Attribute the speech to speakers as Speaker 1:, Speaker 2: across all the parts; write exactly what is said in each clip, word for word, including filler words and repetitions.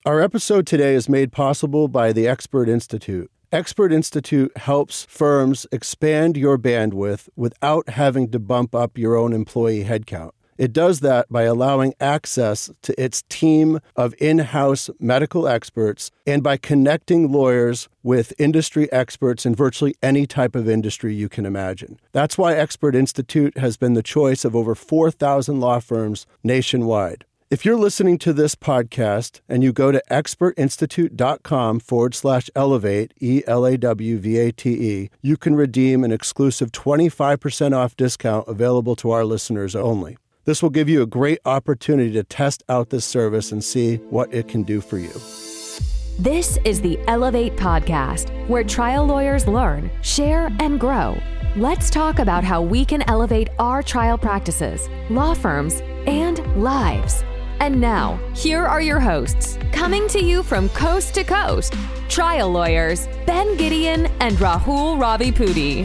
Speaker 1: Our episode today is made possible by the Expert Institute. Expert Institute helps firms expand your bandwidth without having to bump up your own employee headcount. It does that by allowing access to its team of in-house medical experts and by connecting lawyers with industry experts in virtually any type of industry you can imagine. That's why Expert Institute has been the choice of over four thousand law firms nationwide. If you're listening to this podcast and you go to expertinstitute.com forward slash elevate, E L A W V A T E, you can redeem an exclusive twenty-five percent off discount available to our listeners only. This will give you a great opportunity to test out this service and see what it can do for you.
Speaker 2: This is the Elevate Podcast, where trial lawyers learn, share, and grow. Let's talk about how we can elevate our trial practices, law firms, and lives. And now, here are your hosts, coming to you from coast to coast, trial lawyers Ben Gideon and Rahul Ravipudi.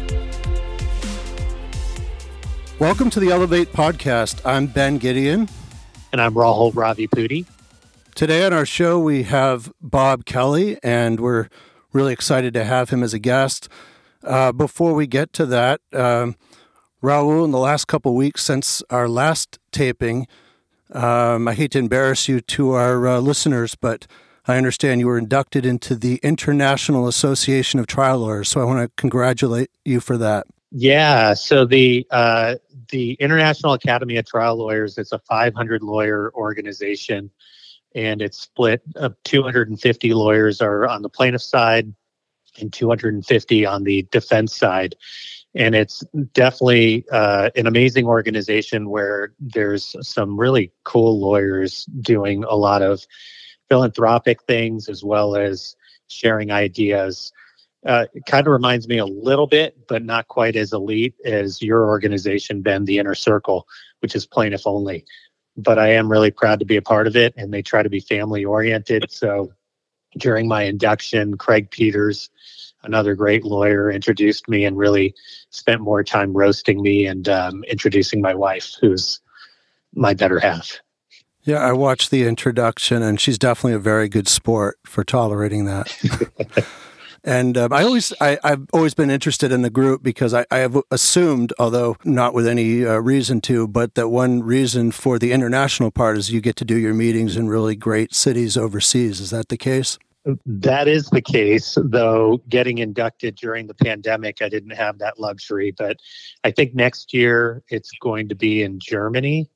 Speaker 1: Welcome to the Elevate Podcast. I'm Ben Gideon.
Speaker 3: And I'm Rahul Ravipudi.
Speaker 1: Today on our show, we have Bob Kelly, and we're really excited to have him as a guest. Uh, before we get to that, um, Rahul, in the last couple of weeks since our last taping, um, I hate to embarrass you to our uh, listeners, but I understand you were inducted into the International Association of Trial Lawyers, so I want to congratulate you for that.
Speaker 3: Yeah, so the uh, the International Academy of Trial Lawyers is a five hundred lawyer organization, and it's split of two hundred fifty lawyers are on the plaintiff side and two hundred fifty on the defense side. And it's definitely uh, an amazing organization where there's some really cool lawyers doing a lot of philanthropic things as well as sharing ideas. Uh, it kind of reminds me a little bit, but not quite as elite as your organization, Ben, the Inner Circle, which is plaintiff only. But I am really proud to be a part of it, and they try to be family oriented. So during my induction, Craig Peters, another great lawyer, introduced me and really spent more time roasting me and um, introducing my wife, who's my better half.
Speaker 1: Yeah, I watched the introduction, and she's definitely a very good sport for tolerating that. And um, I always, I, I've always been interested in the group because I, I have assumed, although not with any uh, reason to, but that one reason for the international part is you get to do your meetings in really great cities overseas. Is that the case?
Speaker 3: That is the case, though getting inducted during the pandemic, I didn't have that luxury. But I think next year it's going to be in Germany.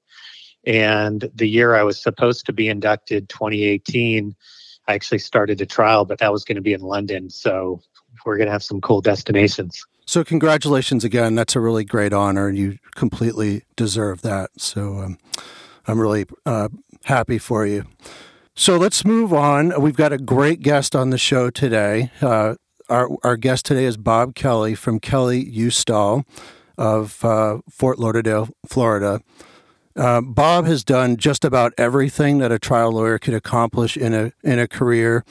Speaker 3: And the year I was supposed to be inducted, twenty eighteen, I actually started a trial, but that was going to be in London. So we're going to have some cool destinations.
Speaker 1: So congratulations again. That's a really great honor, and you completely deserve that. So um, I'm really uh, happy for you. So let's move on. We've got a great guest on the show today. Uh, our, our guest today is Bob Kelly from Kelly Ustall of uh, Fort Lauderdale, Florida. Uh, Bob has done just about everything that a trial lawyer could accomplish in a in a career.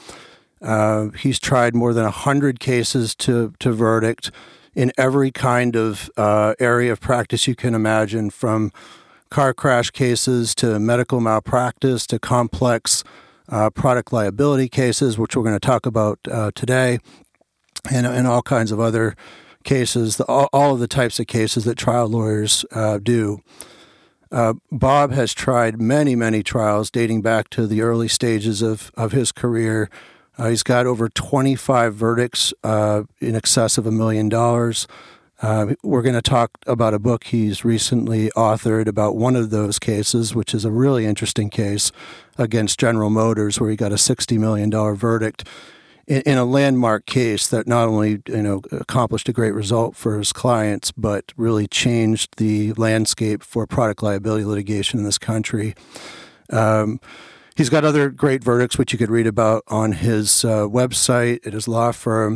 Speaker 1: Uh, he's tried more than a hundred cases to to verdict in every kind of uh, area of practice you can imagine, from car crash cases to medical malpractice to complex uh, product liability cases, which we're going to talk about uh, today, and and all kinds of other cases, the, all, all of the types of cases that trial lawyers uh, do. Uh, Bob has tried many, many trials dating back to the early stages of, of his career. Uh, he's got over twenty-five verdicts uh, in excess of a million dollars. Uh, we're going to talk about a book he's recently authored about one of those cases, which is a really interesting case against General Motors, where he got a sixty million dollars verdict in, in a landmark case that not only, you know, accomplished a great result for his clients, but really changed the landscape for product liability litigation in this country. Um, he's got other great verdicts, which you could read about on his uh, website at his law firm.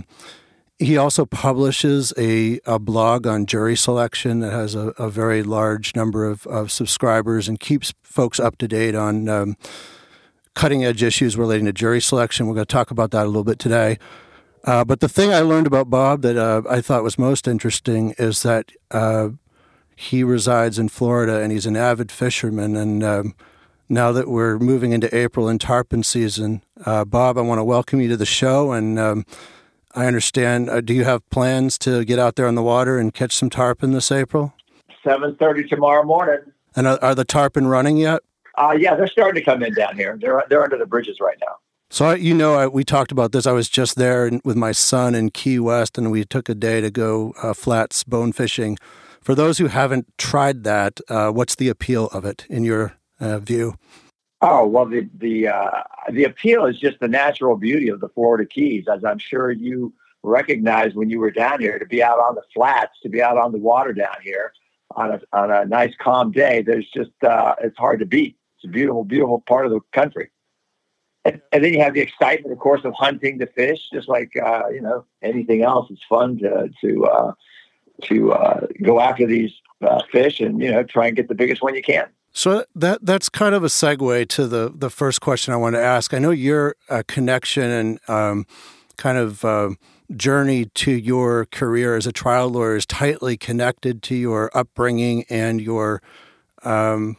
Speaker 1: He also publishes a, a blog on jury selection that has a, a very large number of, of subscribers and keeps folks up to date on um, cutting-edge issues relating to jury selection. We're going to talk about that a little bit today. Uh, but the thing I learned about Bob that uh, I thought was most interesting is that uh, he resides in Florida and he's an avid fisherman. And um, now that we're moving into April and tarpon season. Uh, Bob, I want to welcome you to the show, and um, I understand, uh, do you have plans to get out there on the water and catch some tarpon this April?
Speaker 4: seven thirty tomorrow morning.
Speaker 1: And are, are the tarpon running yet?
Speaker 4: Uh, yeah, they're starting to come in down here. They're they're under the bridges right now.
Speaker 1: So, I, you know, I, we talked about this. I was just there in, with my son in Key West, and we took a day to go uh, flats bone fishing. For those who haven't tried that, uh, what's the appeal of it in your uh, view?
Speaker 4: Oh, well, the the uh, the appeal is just the natural beauty of the Florida Keys, as I'm sure you recognized when you were down here, to be out on the flats, to be out on the water down here on a on a nice calm day. There's just uh, it's hard to beat. It's a beautiful, beautiful part of the country. And, and then you have the excitement, of course, of hunting the fish, just like uh, you know anything else. It's fun to to uh, to uh, go after these uh, fish and you know try and get the biggest one you can.
Speaker 1: So that that's kind of a segue to the, the first question I want to ask. I know your uh, connection and um, kind of uh, journey to your career as a trial lawyer is tightly connected to your upbringing and your, um,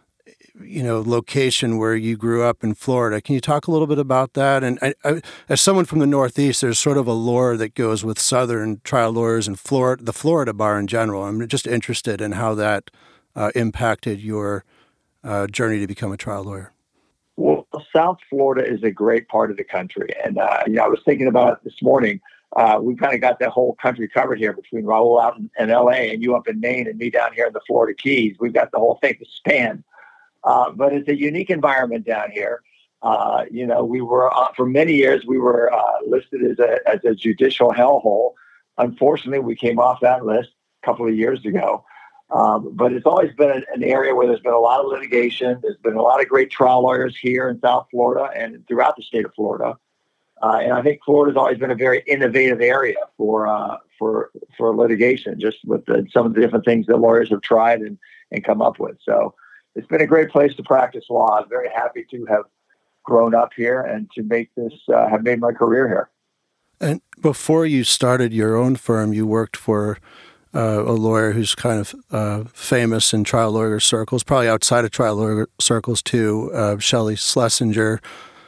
Speaker 1: you know, location where you grew up in Florida. Can you talk a little bit about that? And I, I, as someone from the Northeast, there's sort of a lore that goes with Southern trial lawyers and Florida, the Florida bar in general. I'm just interested in how that Uh, impacted your uh, journey to become a trial lawyer?
Speaker 4: Well, South Florida is a great part of the country. And, uh, you know, I was thinking about it this morning. Uh, we've kind of got that whole country covered here between Raul out in, in L A and you up in Maine and me down here in the Florida Keys. We've got the whole thing to span. Uh, but it's a unique environment down here. Uh, you know, we were, uh, for many years, we were uh, listed as a, as a judicial hellhole. Unfortunately, we came off that list a couple of years ago. Um, but it's always been an, an area where there's been a lot of litigation. There's been a lot of great trial lawyers here in South Florida and throughout the state of Florida. Uh, and I think Florida's always been a very innovative area for uh, for for litigation, just with the, some of the different things that lawyers have tried and, and come up with. So it's been a great place to practice law. I'm very happy to have grown up here and to make this, uh, have made my career here.
Speaker 1: And before you started your own firm, you worked for Uh, a lawyer who's kind of uh, famous in trial lawyer circles, probably outside of trial lawyer circles too, uh, Shelley Schlesinger,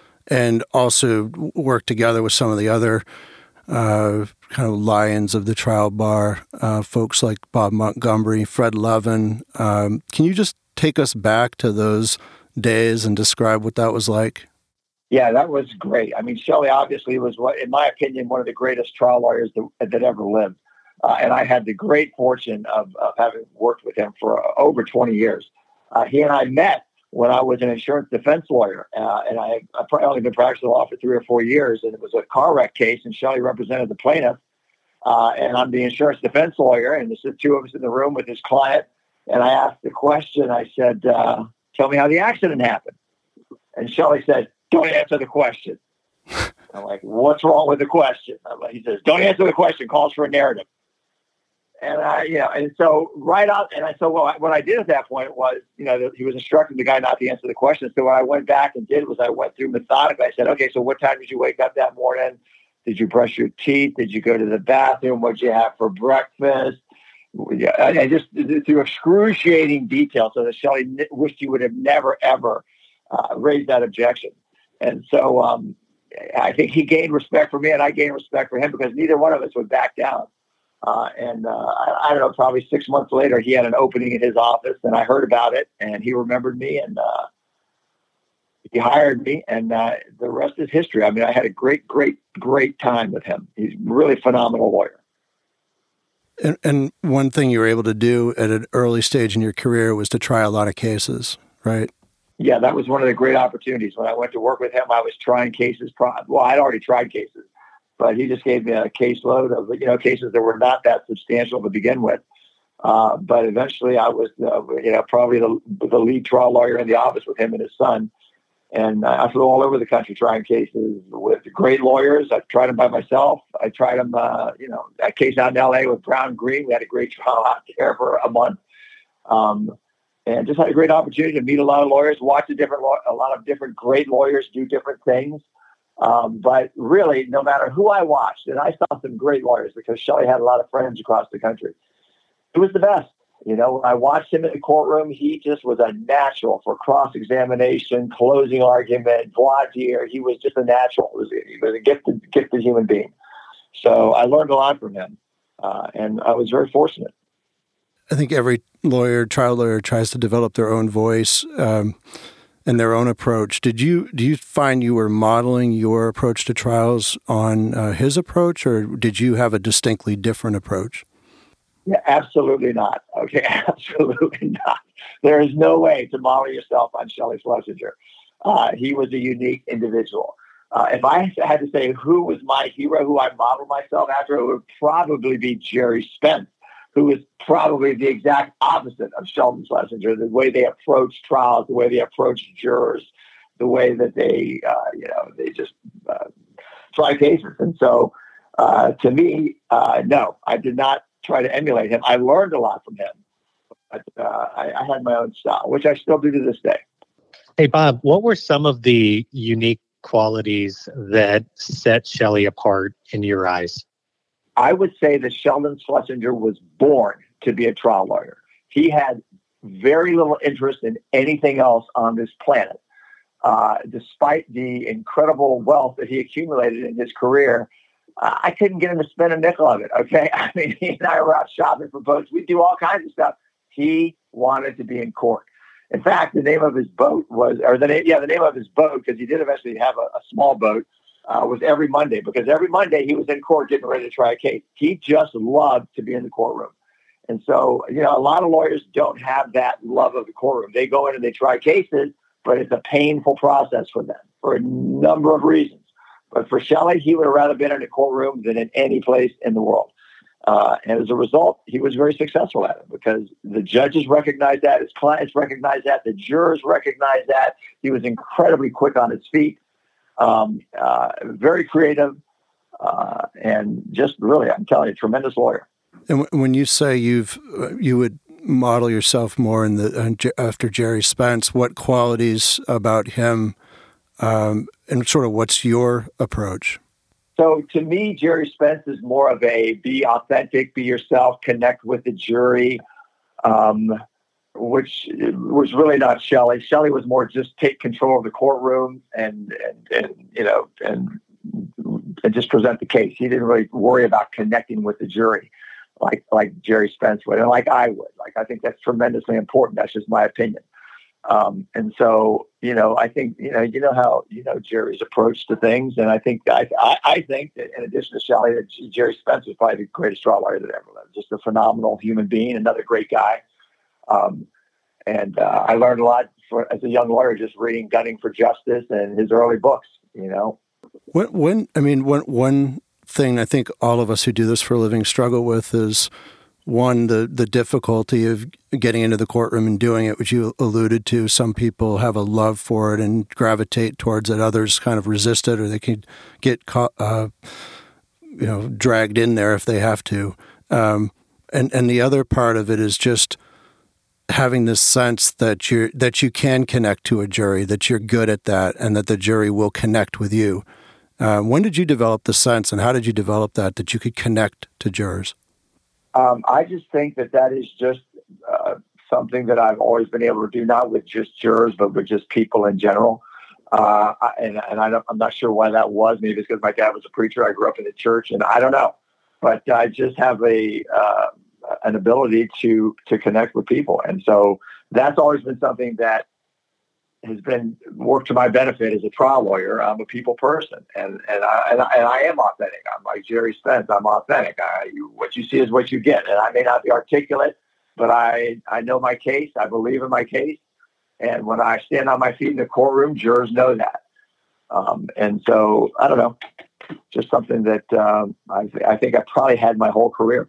Speaker 1: and also worked together with some of the other uh, kind of lions of the trial bar, uh, folks like Bob Montgomery, Fred Levin. Um, can you just take us back to those days and describe what that was like?
Speaker 4: Yeah, that was great. I mean, Shelley obviously was, what, in my opinion, one of the greatest trial lawyers that, that ever lived. Uh, and I had the great fortune of, of having worked with him for uh, over twenty years. Uh, he and I met when I was an insurance defense lawyer. Uh, and I, I've probably only been practicing law for three or four years. And it was a car wreck case, and Shelley represented the plaintiff. Uh, and I'm the insurance defense lawyer. And there's the two of us in the room with his client. And I asked the question, I said, uh, tell me how the accident happened. And Shelley said, don't answer the question. I'm like, what's wrong with the question? I'm like, he says, don't answer the question, calls for a narrative. And I, you know, and so right out, and I so well, what I did at that point was, you know, he was instructing the guy not to answer the question. So what I went back and did was I went through methodically. I said, okay, so what time did you wake up that morning? Did you brush your teeth? Did you go to the bathroom? What did you have for breakfast? I just through excruciating detail, so that Shelley wished he would have never ever uh, raised that objection. And so um, I think he gained respect for me, and I gained respect for him because neither one of us would back down. Uh, and uh, I, I don't know, probably six months later, he had an opening in his office, and I heard about it, and he remembered me, and uh, he hired me, and uh, the rest is history. I mean, I had a great, great, great time with him. He's a really phenomenal lawyer.
Speaker 1: And, and one thing you were able to do at an early stage in your career was to try a lot of cases, right?
Speaker 4: Yeah, that was one of the great opportunities. When I went to work with him, I was trying cases. Well, I'd already tried cases. But he just gave me a caseload of, you know, cases that were not that substantial to begin with. Uh, but eventually I was, uh, you know, probably the, the lead trial lawyer in the office with him and his son. And uh, I flew all over the country trying cases with great lawyers. I tried them by myself. I tried them, uh, you know, that case out in L A with Brown Green. We had a great trial out there for a month. Um, and just had a great opportunity to meet a lot of lawyers, watch a different, law- a lot of different great lawyers do different things. Um, but really, no matter who I watched, and I saw some great lawyers because Shelley had a lot of friends across the country. It was the best. You know, when I watched him in the courtroom, he just was a natural for cross-examination, closing argument, voir dire. He was just a natural. He was, he was a gifted, gifted human being. So I learned a lot from him, uh, and I was very fortunate.
Speaker 1: I think every lawyer, trial lawyer, tries to develop their own voice um, and their own approach. Did you do you find you were modeling your approach to trials on uh, his approach, or did you have a distinctly different approach?
Speaker 4: Yeah, absolutely not. Okay, absolutely not. There is no way to model yourself on Shelley Schlesinger. Uh, he was a unique individual. Uh, if I had to say who was my hero, who I modeled myself after, it would probably be Jerry Spence, who was probably the exact opposite of Sheldon Schlesinger. The way they approach trials, the way they approach jurors, the way that they, uh, you know, they just uh, try cases. And so, uh, to me, uh, no, I did not try to emulate him. I learned a lot from him, but uh, I, I had my own style, which I still do to this day.
Speaker 3: Hey, Bob, what were some of the unique qualities that set Shelley apart in your eyes?
Speaker 4: I would say that Sheldon Schlesinger was born to be a trial lawyer. He had very little interest in anything else on this planet. Uh, despite the incredible wealth that he accumulated in his career, uh, I couldn't get him to spend a nickel of it, okay? I mean, he and I were out shopping for boats. We do all kinds of stuff. He wanted to be in court. In fact, the name of his boat was, or the name, yeah, the name of his boat, because he did eventually have a, a small boat, uh, was Every Monday, because every Monday he was in court getting ready to try a case. He just loved to be in the courtroom. And so, you know, a lot of lawyers don't have that love of the courtroom. They go in and they try cases, but it's a painful process for them for a number of reasons. But for Shelley, he would have rather been in a courtroom than in any place in the world. Uh, and as a result, he was very successful at it because the judges recognized that, his clients recognized that, the jurors recognized that. He was incredibly quick on his feet, um, uh, very creative, uh, and just really, I'm telling you, tremendous lawyer.
Speaker 1: And w- when you say you've you would model yourself more in the uh, after Jerry Spence, what qualities about him, um, and sort of what's your approach?
Speaker 4: So to me, Jerry Spence is more of a be authentic, be yourself, connect with the jury, um, which was really not Shelley. Shelley was more just take control of the courtroom and, and, and you know, and, and just present the case. He didn't really worry about connecting with the jury like, like Jerry Spence would, and like I would. Like, I think that's tremendously important. That's just my opinion. Um, and so, you know, I think, you know, you know how, you know, Jerry's approach to things. And I think, I, I, I think that in addition to Shelley, that Jerry Spence was probably the greatest trial lawyer that ever lived. Just a phenomenal human being, another great guy. Um, and uh, I learned a lot for, as a young lawyer, just reading Gunning for Justice and his early books, you know.
Speaker 1: When, when I mean, one, one thing I think all of us who do this for a living struggle with is, one, the, the difficulty of getting into the courtroom and doing it, which you alluded to. Some people have a love for it and gravitate towards it. Others kind of resist it, or they can get caught, uh, you know, dragged in there if they have to. Um, and and the other part of it is just having this sense that you that you can connect to a jury, that you're good at that, and that the jury will connect with you. Uh, when did you develop the sense, and how did you develop that that you could connect to jurors?
Speaker 4: Um, I just think that that is just uh, something that I've always been able to do, not with just jurors, but with just people in general. Uh, and and I don't, I'm not sure why that was. Maybe it's because my dad was a preacher. I grew up in the church, and I don't know. But I just have a uh, an ability to to connect with people, and so that's always been something that has been worked to my benefit as a trial lawyer. I'm a people person, and and I and I, and I am authentic. I'm like Jerry Spence. I'm authentic. I, you, what you see is what you get, and I may not be articulate, but I I know my case. I believe in my case, and when I stand on my feet in the courtroom, jurors know that. Um, and so I don't know, just something that um, I I think I probably had my whole career.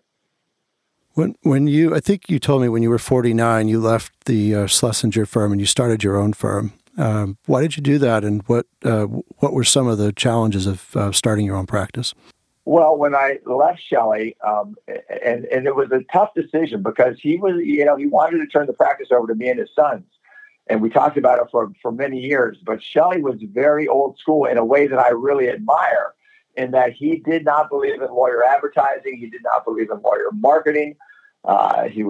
Speaker 1: When when you, I think you told me when you were forty-nine, you left the uh, Schlesinger firm and you started your own firm. Um, why did you do that, and what uh, what were some of the challenges of uh, starting your own practice?
Speaker 4: Well, when I left Shelley, um, and and it was a tough decision because he was, you know, he wanted to turn the practice over to me and his sons, and we talked about it for for many years. But Shelley was very old school in a way that I really admire, in that he did not believe in lawyer advertising. He did not believe in lawyer marketing. Uh, he was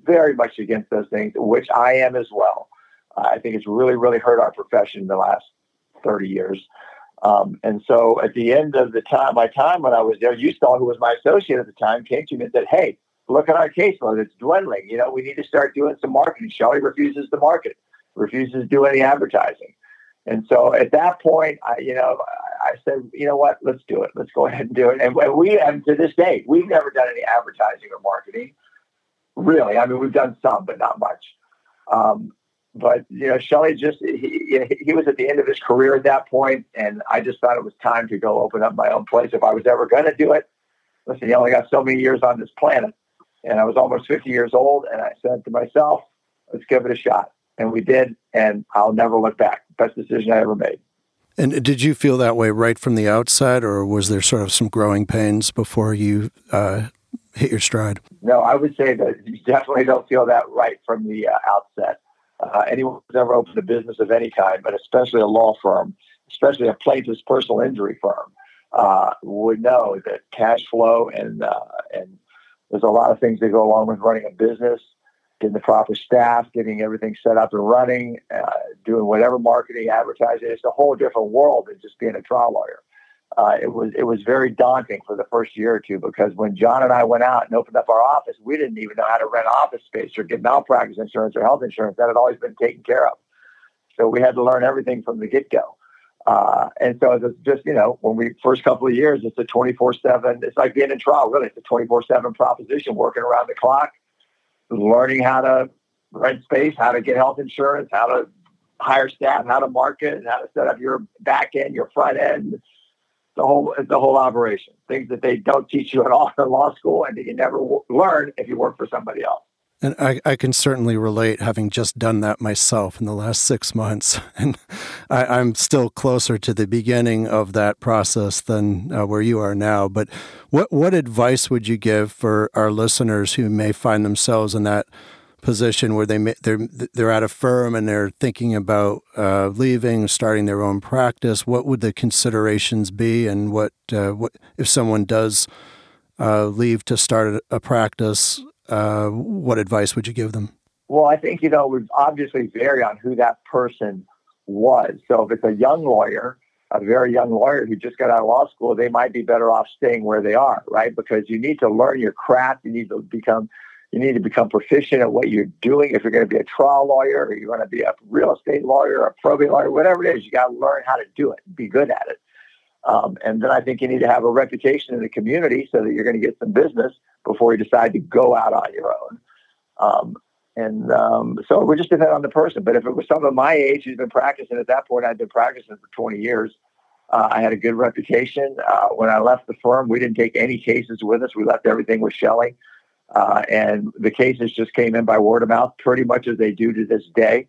Speaker 4: very much against those things, which I am as well. Uh, I think it's really, really hurt our profession in the last thirty years. Um, and so at the end of the time, my time when I was there, Eustall, who was my associate at the time, came to me and said, hey, look at our caseload. It's dwindling. You know, we need to start doing some marketing. Shelley refuses to market, refuses to do any advertising. And so at that point, I, you know, I said, you know what, let's do it. Let's go ahead and do it. And we, and to this day, we've never done any advertising or marketing. Really. I mean, we've done some, but not much. Um, but, you know, Shelley just, he, he was at the end of his career at that point, and I just thought it was time to go open up my own place if I was ever going to do it. Listen, he only got so many years on this planet, and I was almost fifty years old, and I said to myself, let's give it a shot. And we did, and I'll never look back. Best decision I ever made.
Speaker 1: And did you feel that way right from the outside, or was there sort of some growing pains before you uh, hit your stride?
Speaker 4: No, I would say that you definitely don't feel that right from the uh, outset. Uh, anyone who's ever opened a business of any kind, but especially a law firm, especially a plaintiff's personal injury firm, uh, would know that cash flow and uh, and there's a lot of things that go along with running a business. Getting the proper staff, getting everything set up and running, uh, doing whatever marketing, advertising. It's a whole different world than just being a trial lawyer. Uh, it was it was very daunting for the first year or two, because when John and I went out and opened up our office, we didn't even know how to rent office space or get malpractice insurance or health insurance. That had always been taken care of. So we had to learn everything from the get-go. Uh, and so it's just, you know, when we first couple of years, it's a twenty-four seven, it's like being in trial, really. It's a twenty-four seven proposition, working around the clock, learning how to rent space, how to get health insurance, how to hire staff, how to market, and how to set up your back end, your front end, the whole the whole operation. Things that they don't teach you at all in law school, and that you never w- learn if you work for somebody else.
Speaker 1: And I, I can certainly relate, having just done that myself in the last six months. And I, I'm still closer to the beginning of that process than uh, where you are now. But what what advice would you give for our listeners who may find themselves in that position where they may, they're they're at a firm and they're thinking about uh, leaving, starting their own practice? What would the considerations be, and what uh, what if someone does uh, leave to start a practice? Uh, what advice would you give them?
Speaker 4: Well, I think, you know, it would obviously vary on who that person was. So if it's a young lawyer, a very young lawyer who just got out of law school, they might be better off staying where they are, right? Because you need to learn your craft. You need to become, you need to become proficient at what you're doing. If you're going to be a trial lawyer, or you're going to be a real estate lawyer, or a probate lawyer, whatever it is, you got to learn how to do it, be good at it. Um, and then I think you need to have a reputation in the community so that you're going to get some business before you decide to go out on your own. Um, and um, so it would just depend on the person. But if it was someone my age who's been practicing at that point, I'd been practicing for twenty years. Uh, I had a good reputation. Uh, when I left the firm, we didn't take any cases with us. We left everything with Shelley. Uh, and the cases just came in by word of mouth, pretty much as they do to this day,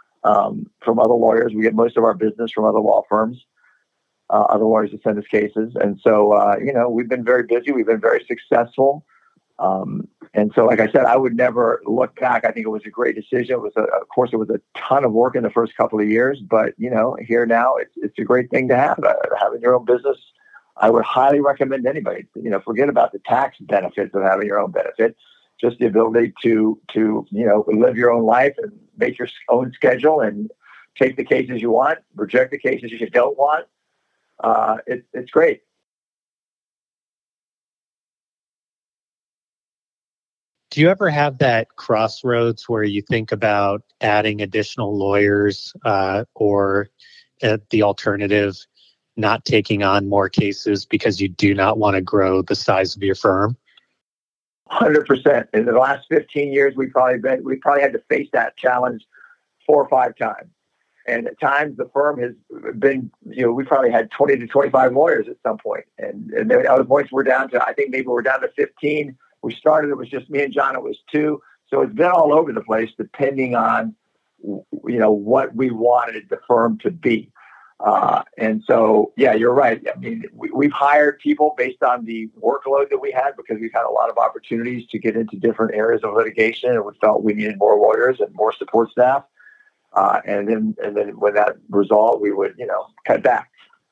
Speaker 4: um, from other lawyers. We get most of our business from other law firms. Uh, other lawyers that send us cases. And so, uh, you know, we've been very busy. We've been very successful. Um, and so, like I said, I would never look back. I think it was a great decision. It was, a, of course, it was a ton of work in the first couple of years. But, you know, here now, it's it's a great thing to have. Uh, having your own business, I would highly recommend anybody. You know, forget about the tax benefits of having your own benefit. Just the ability to, to you know, live your own life and make your own schedule and take the cases you want, reject the cases you don't want. Uh, it, it's great.
Speaker 3: Do you ever have that crossroads where you think about adding additional lawyers uh, or uh, the alternative, not taking on more cases because you do not want to grow the size of your firm?
Speaker 4: one hundred percent. In the last fifteen years, we probably been, we probably had to face that challenge four or five times. And at times the firm has been, you know, we probably had twenty to twenty-five lawyers at some point. And, and at other points we're down to, I think maybe we're down to fifteen. We started, it was just me and John, it was two. So it's been all over the place depending on, you know, what we wanted the firm to be. Uh, and so, yeah, you're right. I mean, we, we've hired people based on the workload that we had, because we've had a lot of opportunities to get into different areas of litigation, and we felt we needed more lawyers and more support staff. Uh, and then, and then when that resolved, we would, you know, cut back.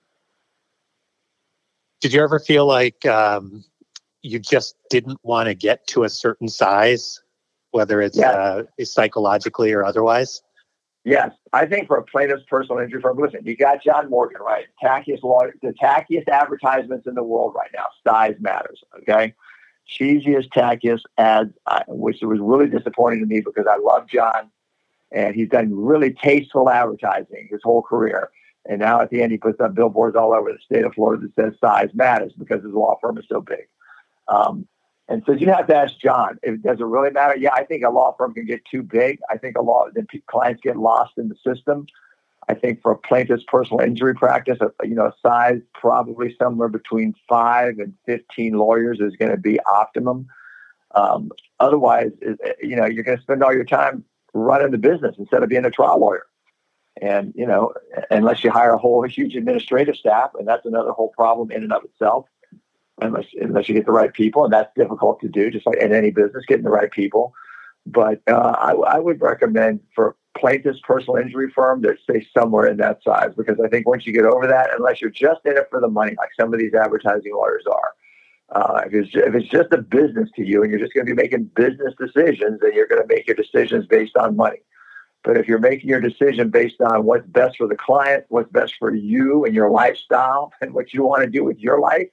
Speaker 3: Did you ever feel like um, you just didn't want to get to a certain size whether it's
Speaker 4: Yeah.
Speaker 3: uh, psychologically or otherwise?
Speaker 4: Yes, I think for a plaintiff's personal injury firm, listen, you got John Morgan, right? Tackiest lawyer, the tackiest advertisements in the world right now. Size matters, okay? Cheesiest, tackiest ads, uh, which was really disappointing to me because I love John, and he's done really tasteful advertising his whole career. And now at the end, he puts up billboards all over the state of Florida that says size matters because his law firm is so big. Um, And so you have to ask John, if, does it really matter? Yeah, I think a law firm can get too big. I think a lot of clients get lost in the system. I think for a plaintiff's personal injury practice, a, you know, a size probably somewhere between five and fifteen lawyers is going to be optimum. Um, otherwise, you know, you're going to spend all your time running the business instead of being a trial lawyer. And, you know, unless you hire a whole huge administrative staff, and that's another whole problem in and of itself. Unless, unless you get the right people, and that's difficult to do, just like in any business, getting the right people. But uh, I, I would recommend for plaintiff's personal injury firm to stay somewhere in that size, because I think once you get over that, unless you're just in it for the money, like some of these advertising lawyers are, uh, if, it's, if it's just a business to you and you're just going to be making business decisions, then you're going to make your decisions based on money. But if you're making your decision based on what's best for the client, what's best for you and your lifestyle and what you want to do with your life,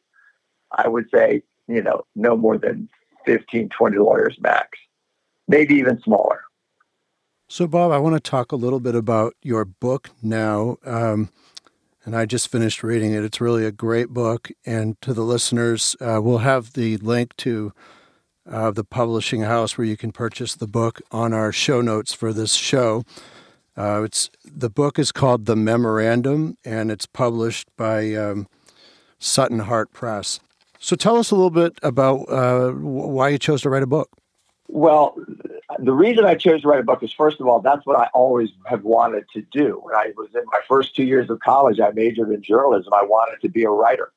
Speaker 4: I would say, you know, no more than fifteen, twenty lawyers max, maybe even smaller.
Speaker 1: So, Bob, I want to talk a little bit about your book now. Um, and I just finished reading it. It's really a great book. And to the listeners, uh, we'll have the link to uh, the publishing house where you can purchase the book on our show notes for this show. Uh, it's the book is called The Memorandum, and it's published by um, Sutton Hart Press. So tell us a little bit about uh, why you chose to write a book.
Speaker 4: Well, the reason I chose to write a book is, first of all, that's what I always have wanted to do. When I was in my first two years of college, I majored in journalism. I wanted to be a writer.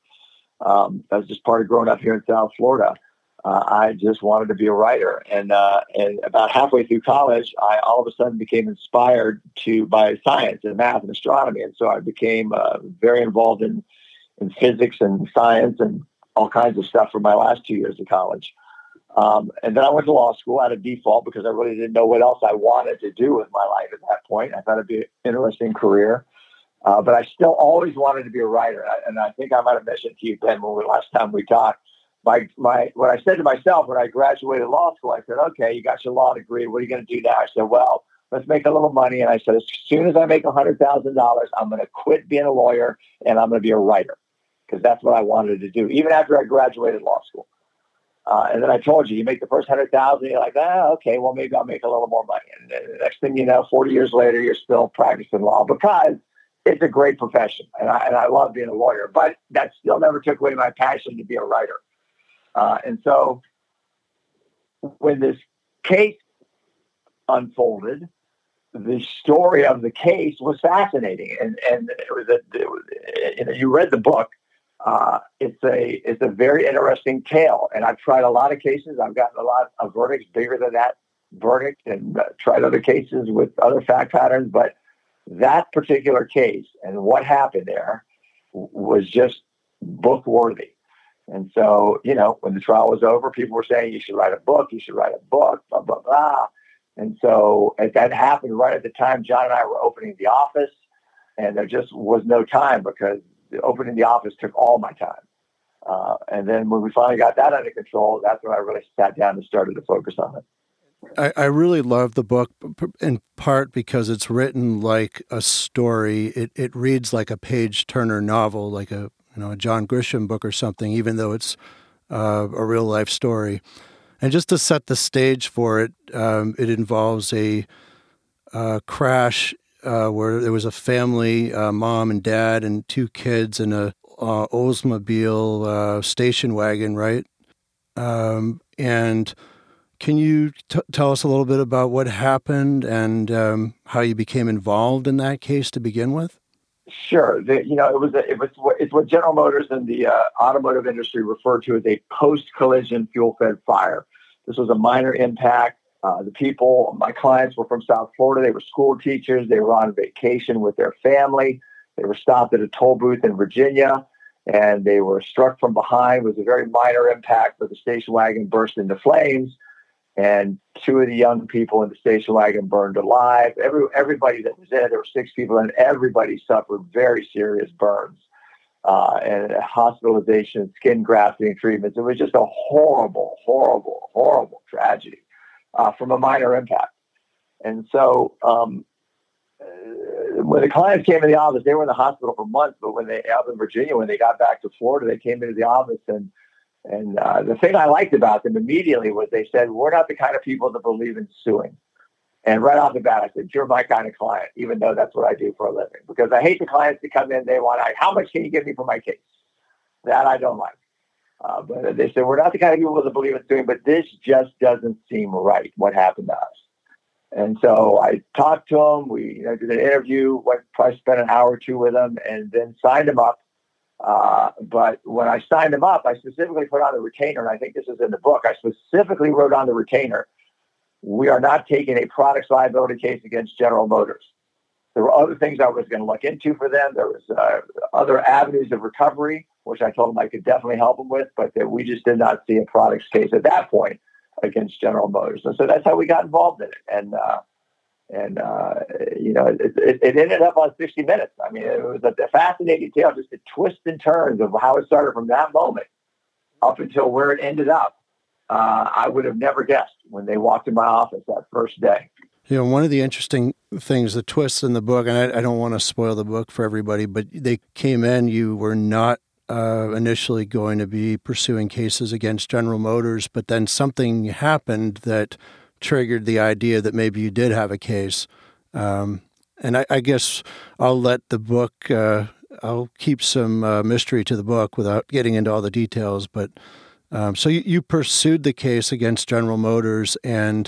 Speaker 4: Um, that was just part of growing up here in South Florida. Uh, I just wanted to be a writer. And uh, and about halfway through college, I all of a sudden became inspired to by science and math and astronomy. And so I became uh, very involved in, in physics and science and all kinds of stuff for my last two years of college. Um, and then I went to law school out of default because I really didn't know what else I wanted to do with my life at that point. I thought it'd be an interesting career. Uh, but I still always wanted to be a writer. And I think I might have mentioned to you, Ben, when we, last time we talked, my, my, what I said to myself when I graduated law school, I said, okay, you got your law degree. What are you going to do now? I said, well, let's make a little money. And I said, as soon as I make one hundred thousand dollars, I'm going to quit being a lawyer and I'm going to be a writer. Because that's what I wanted to do, even after I graduated law school. Uh, and then I told you, you make the first hundred thousand, you're like, ah, okay, well, maybe I'll make a little more money. And then the next thing you know, forty years later, you're still practicing law because it's a great profession. And I, and I love being a lawyer, but that still never took away my passion to be a writer. Uh, and so when this case unfolded, the story of the case was fascinating. And, and it was a, it was, you know, you read the book. Uh, it's a it's a very interesting tale, and I've tried a lot of cases. I've gotten a lot of verdicts bigger than that verdict, and uh, tried other cases with other fact patterns. But that particular case and what happened there w- was just book worthy. And so, you know, when the trial was over, people were saying you should write a book, you should write a book, blah blah blah. And so as that happened right at the time John and I were opening the office, and there just was no time because opening the office took all my time. Uh, and then when we finally got that under control, that's when I really sat down and started to focus on it.
Speaker 1: I, I really love the book, in part because it's written like a story. It it reads like a page-turner novel, like a you know a John Grisham book or something, even though it's uh, a real-life story. And just to set the stage for it, um, it involves a, a crash Uh, where there was a family, uh, mom and dad and two kids in a uh, Oldsmobile uh, station wagon, right? Um, and can you t- tell us a little bit about what happened and um, how you became involved in that case to begin with?
Speaker 4: Sure. The, you know, it was a, it was what, it's what General Motors and the uh, automotive industry refer to as a post-collision fuel-fed fire. This was a minor impact. Uh, the people, my clients were from South Florida. They were school teachers. They were on vacation with their family. They were stopped at a toll booth in Virginia, and they were struck from behind. It was a very minor impact, but the station wagon burst into flames. and two of the young people in the station wagon burned alive. Every everybody that was in it, there were six people, and everybody suffered very serious burns uh, and hospitalization, skin grafting treatments. It was just a horrible, horrible, horrible tragedy uh, from a minor impact. And so um, uh, when the clients came in the office, they were in the hospital for months, but when they, out in Virginia, when they got back to Florida, they came into the office and And uh, the thing I liked about them immediately was they said, we're not the kind of people that believe in suing. And right off the bat, I said, you're my kind of client, even though that's what I do for a living. Because I hate the clients that come in, they want, how much can you give me for my case? That I don't like. Uh, but they said, we're not the kind of people that believe in suing, but this just doesn't seem right, what happened to us. And so I talked to them. We you know, did an interview, went, probably spent an hour or two with them, and then signed them up. Uh, but when I signed them up, I specifically put on the retainer, and I think this is in the book, I specifically wrote on the retainer, we are not taking a products liability case against General Motors. There were other things I was going to look into for them. There was uh, other avenues of recovery, which I told them I could definitely help them with, but that we just did not see a products case at that point against General Motors. And so that's how we got involved in it. And, uh, And, uh, you know, it, it, it ended up on sixty minutes. I mean, it was a, a fascinating tale, just the twists and turns of how it started from that moment up until where it ended up. Uh, I would have never guessed when they walked in my office that first day.
Speaker 1: You know, one of the interesting things, the twists in the book, and I, I don't want to spoil the book for everybody, but they came in, you were not uh, initially going to be pursuing cases against General Motors, but then something happened that triggered the idea that maybe you did have a case. Um, and I, I guess I'll let the book, uh, I'll keep some uh, mystery to the book without getting into all the details. But um, so you, you pursued the case against General Motors, and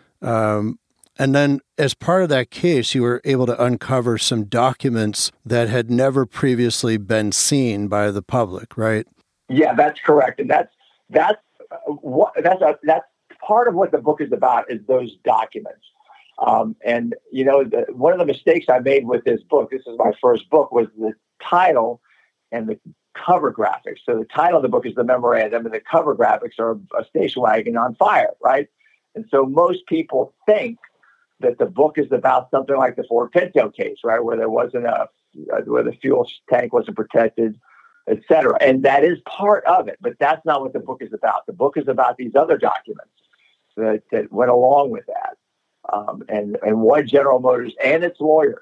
Speaker 1: um, and then as part of that case, you were able to uncover some documents that had never previously been seen by the public, right?
Speaker 4: Yeah, that's correct. And that's, that's, uh, what, that's, a, that's, part of what the book is about is those documents. Um, and, you know, the, one of the mistakes I made with this book, this is my first book, was the title and the cover graphics. So the title of the book is The Memorandum, and the cover graphics are a station wagon on fire, right? And so most people think that the book is about something like the Ford Pinto case, right, where there wasn't a, where the fuel tank wasn't protected, et cetera. And that is part of it, but that's not what the book is about. The book is about these other documents that, that went along with that. Um, and, and what General Motors and its lawyers,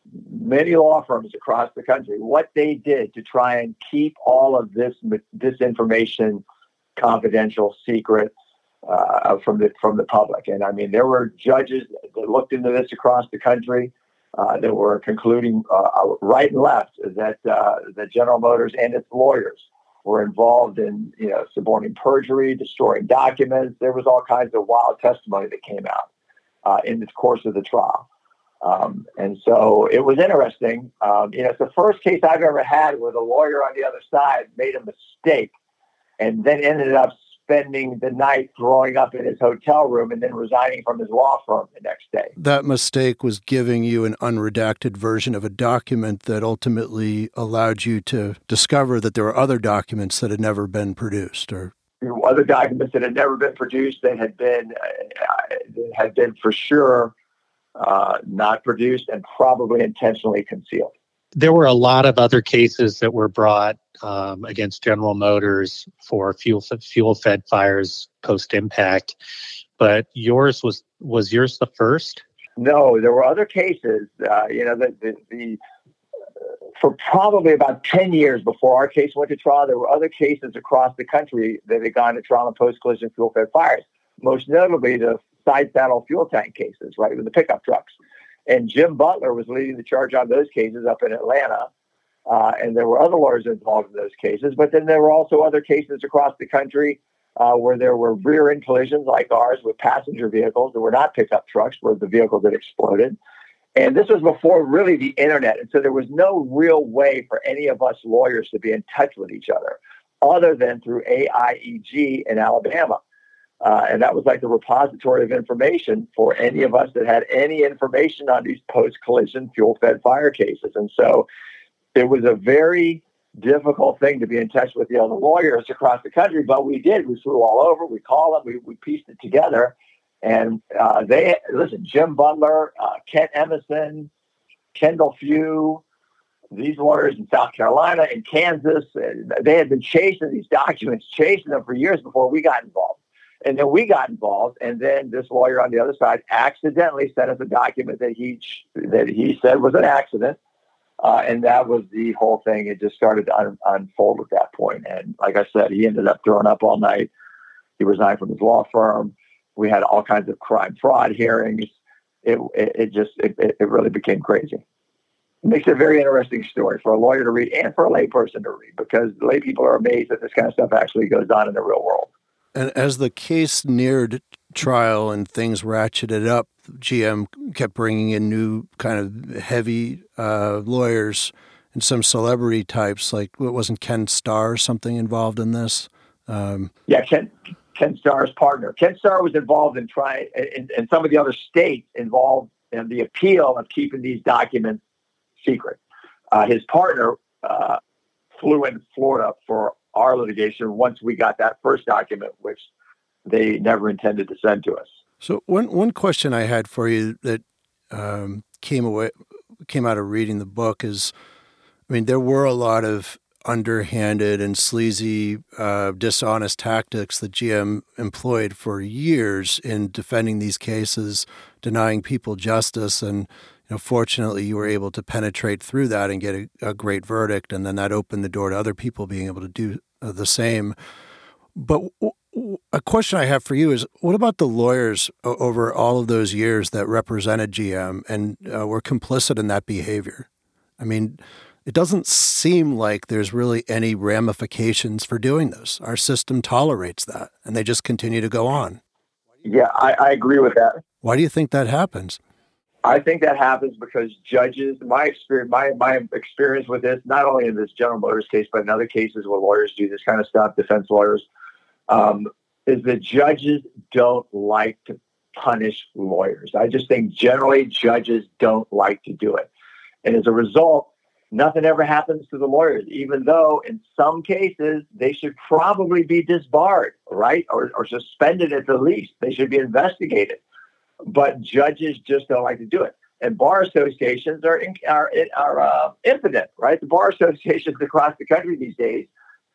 Speaker 4: many law firms across the country, what they did to try and keep all of this, this information confidential, secret, uh, from the, from the public. And I mean, there were judges that looked into this across the country. Uh, that were concluding uh, right and left that uh, that General Motors and its lawyers were involved in, you know, suborning perjury, destroying documents. There was all kinds of wild testimony that came out uh, in the course of the trial. Um, and so it was interesting. Um, you know, it's the first case I've ever had where the lawyer on the other side made a mistake and then ended up spending the night growing up in his hotel room and then resigning from his law firm the next day.
Speaker 1: That mistake was giving you an unredacted version of a document that ultimately allowed you to discover that there were other documents that had never been produced, or
Speaker 4: there were other documents that had never been produced that had been uh, that had been for sure uh, not produced and probably intentionally concealed.
Speaker 3: There were a lot of other cases that were brought um, against General Motors for fuel fuel fed fires post impact, but yours was was yours the first?
Speaker 4: No, there were other cases. Uh, you know, the, the, the uh, for probably about ten years before our case went to trial, there were other cases across the country that had gone to trial in post collision fuel fed fires. Most notably, the side saddle fuel tank cases, right, with the pickup trucks. And Jim Butler was leading the charge on those cases up in Atlanta. Uh, and there were other lawyers involved in those cases. But then there were also other cases across the country uh, where there were rear-end collisions like ours with passenger vehicles that were not pickup trucks, where the vehicles had exploded. And this was before really the internet. And so there was no real way for any of us lawyers to be in touch with each other other than through A I E G in Alabama. Uh, and that was like the repository of information for any of us that had any information on these post-collision fuel-fed fire cases. And so it was a very difficult thing to be in touch with the other lawyers across the country, but we did. We flew all over. We called them. We, we pieced it together. And uh, they, listen, Jim Butler, uh, Kent Emerson, Kendall Few, these lawyers in South Carolina and Kansas, they had been chasing these documents, chasing them for years before we got involved. And then we got involved, and then this lawyer on the other side accidentally sent us a document that he that he said was an accident, uh, and that was the whole thing. It just started to un- unfold at that point. And like I said, he ended up throwing up all night. He resigned from his law firm. We had all kinds of crime fraud hearings. It it, it just it, it really became crazy. It makes it a very interesting story for a lawyer to read and for a layperson to read, because lay people are amazed that this kind of stuff actually goes on in the real world.
Speaker 1: And as the case neared trial and things ratcheted up, G M kept bringing in new kind of heavy uh, lawyers and some celebrity types. Like, what wasn't Ken Starr or something involved in this? Um,
Speaker 4: yeah, Ken Ken Starr's partner. Ken Starr was involved in trying, and, and some of the other states involved in the appeal of keeping these documents secret. Uh, his partner uh, flew into Florida for our litigation once we got that first document, which they never intended to send to us.
Speaker 1: So one one question I had for you that um, came away came out of reading the book is, I mean, there were a lot of underhanded and sleazy, uh, dishonest tactics that G M employed for years in defending these cases, denying people justice, and you know, fortunately, you were able to penetrate through that and get a, a great verdict, and then that opened the door to other people being able to do uh, the same. But w- w- a question I have for you is, what about the lawyers o- over all of those years that represented G M and uh, were complicit in that behavior? I mean, it doesn't seem like there's really any ramifications for doing this. Our system tolerates that, and they just continue to go on.
Speaker 4: Yeah, I, I agree with that.
Speaker 1: Why do you think that happens?
Speaker 4: I think that happens because judges, my experience, my, my experience with this, not only in this General Motors case, but in other cases where lawyers do this kind of stuff, defense lawyers, um, is that judges don't like to punish lawyers. I just think generally judges don't like to do it. And as a result, nothing ever happens to the lawyers, even though in some cases they should probably be disbarred, right? Or, or suspended at the least. They should be investigated. But judges just don't like to do it. And bar associations are are, are uh, impotent, right? The bar associations across the country these days,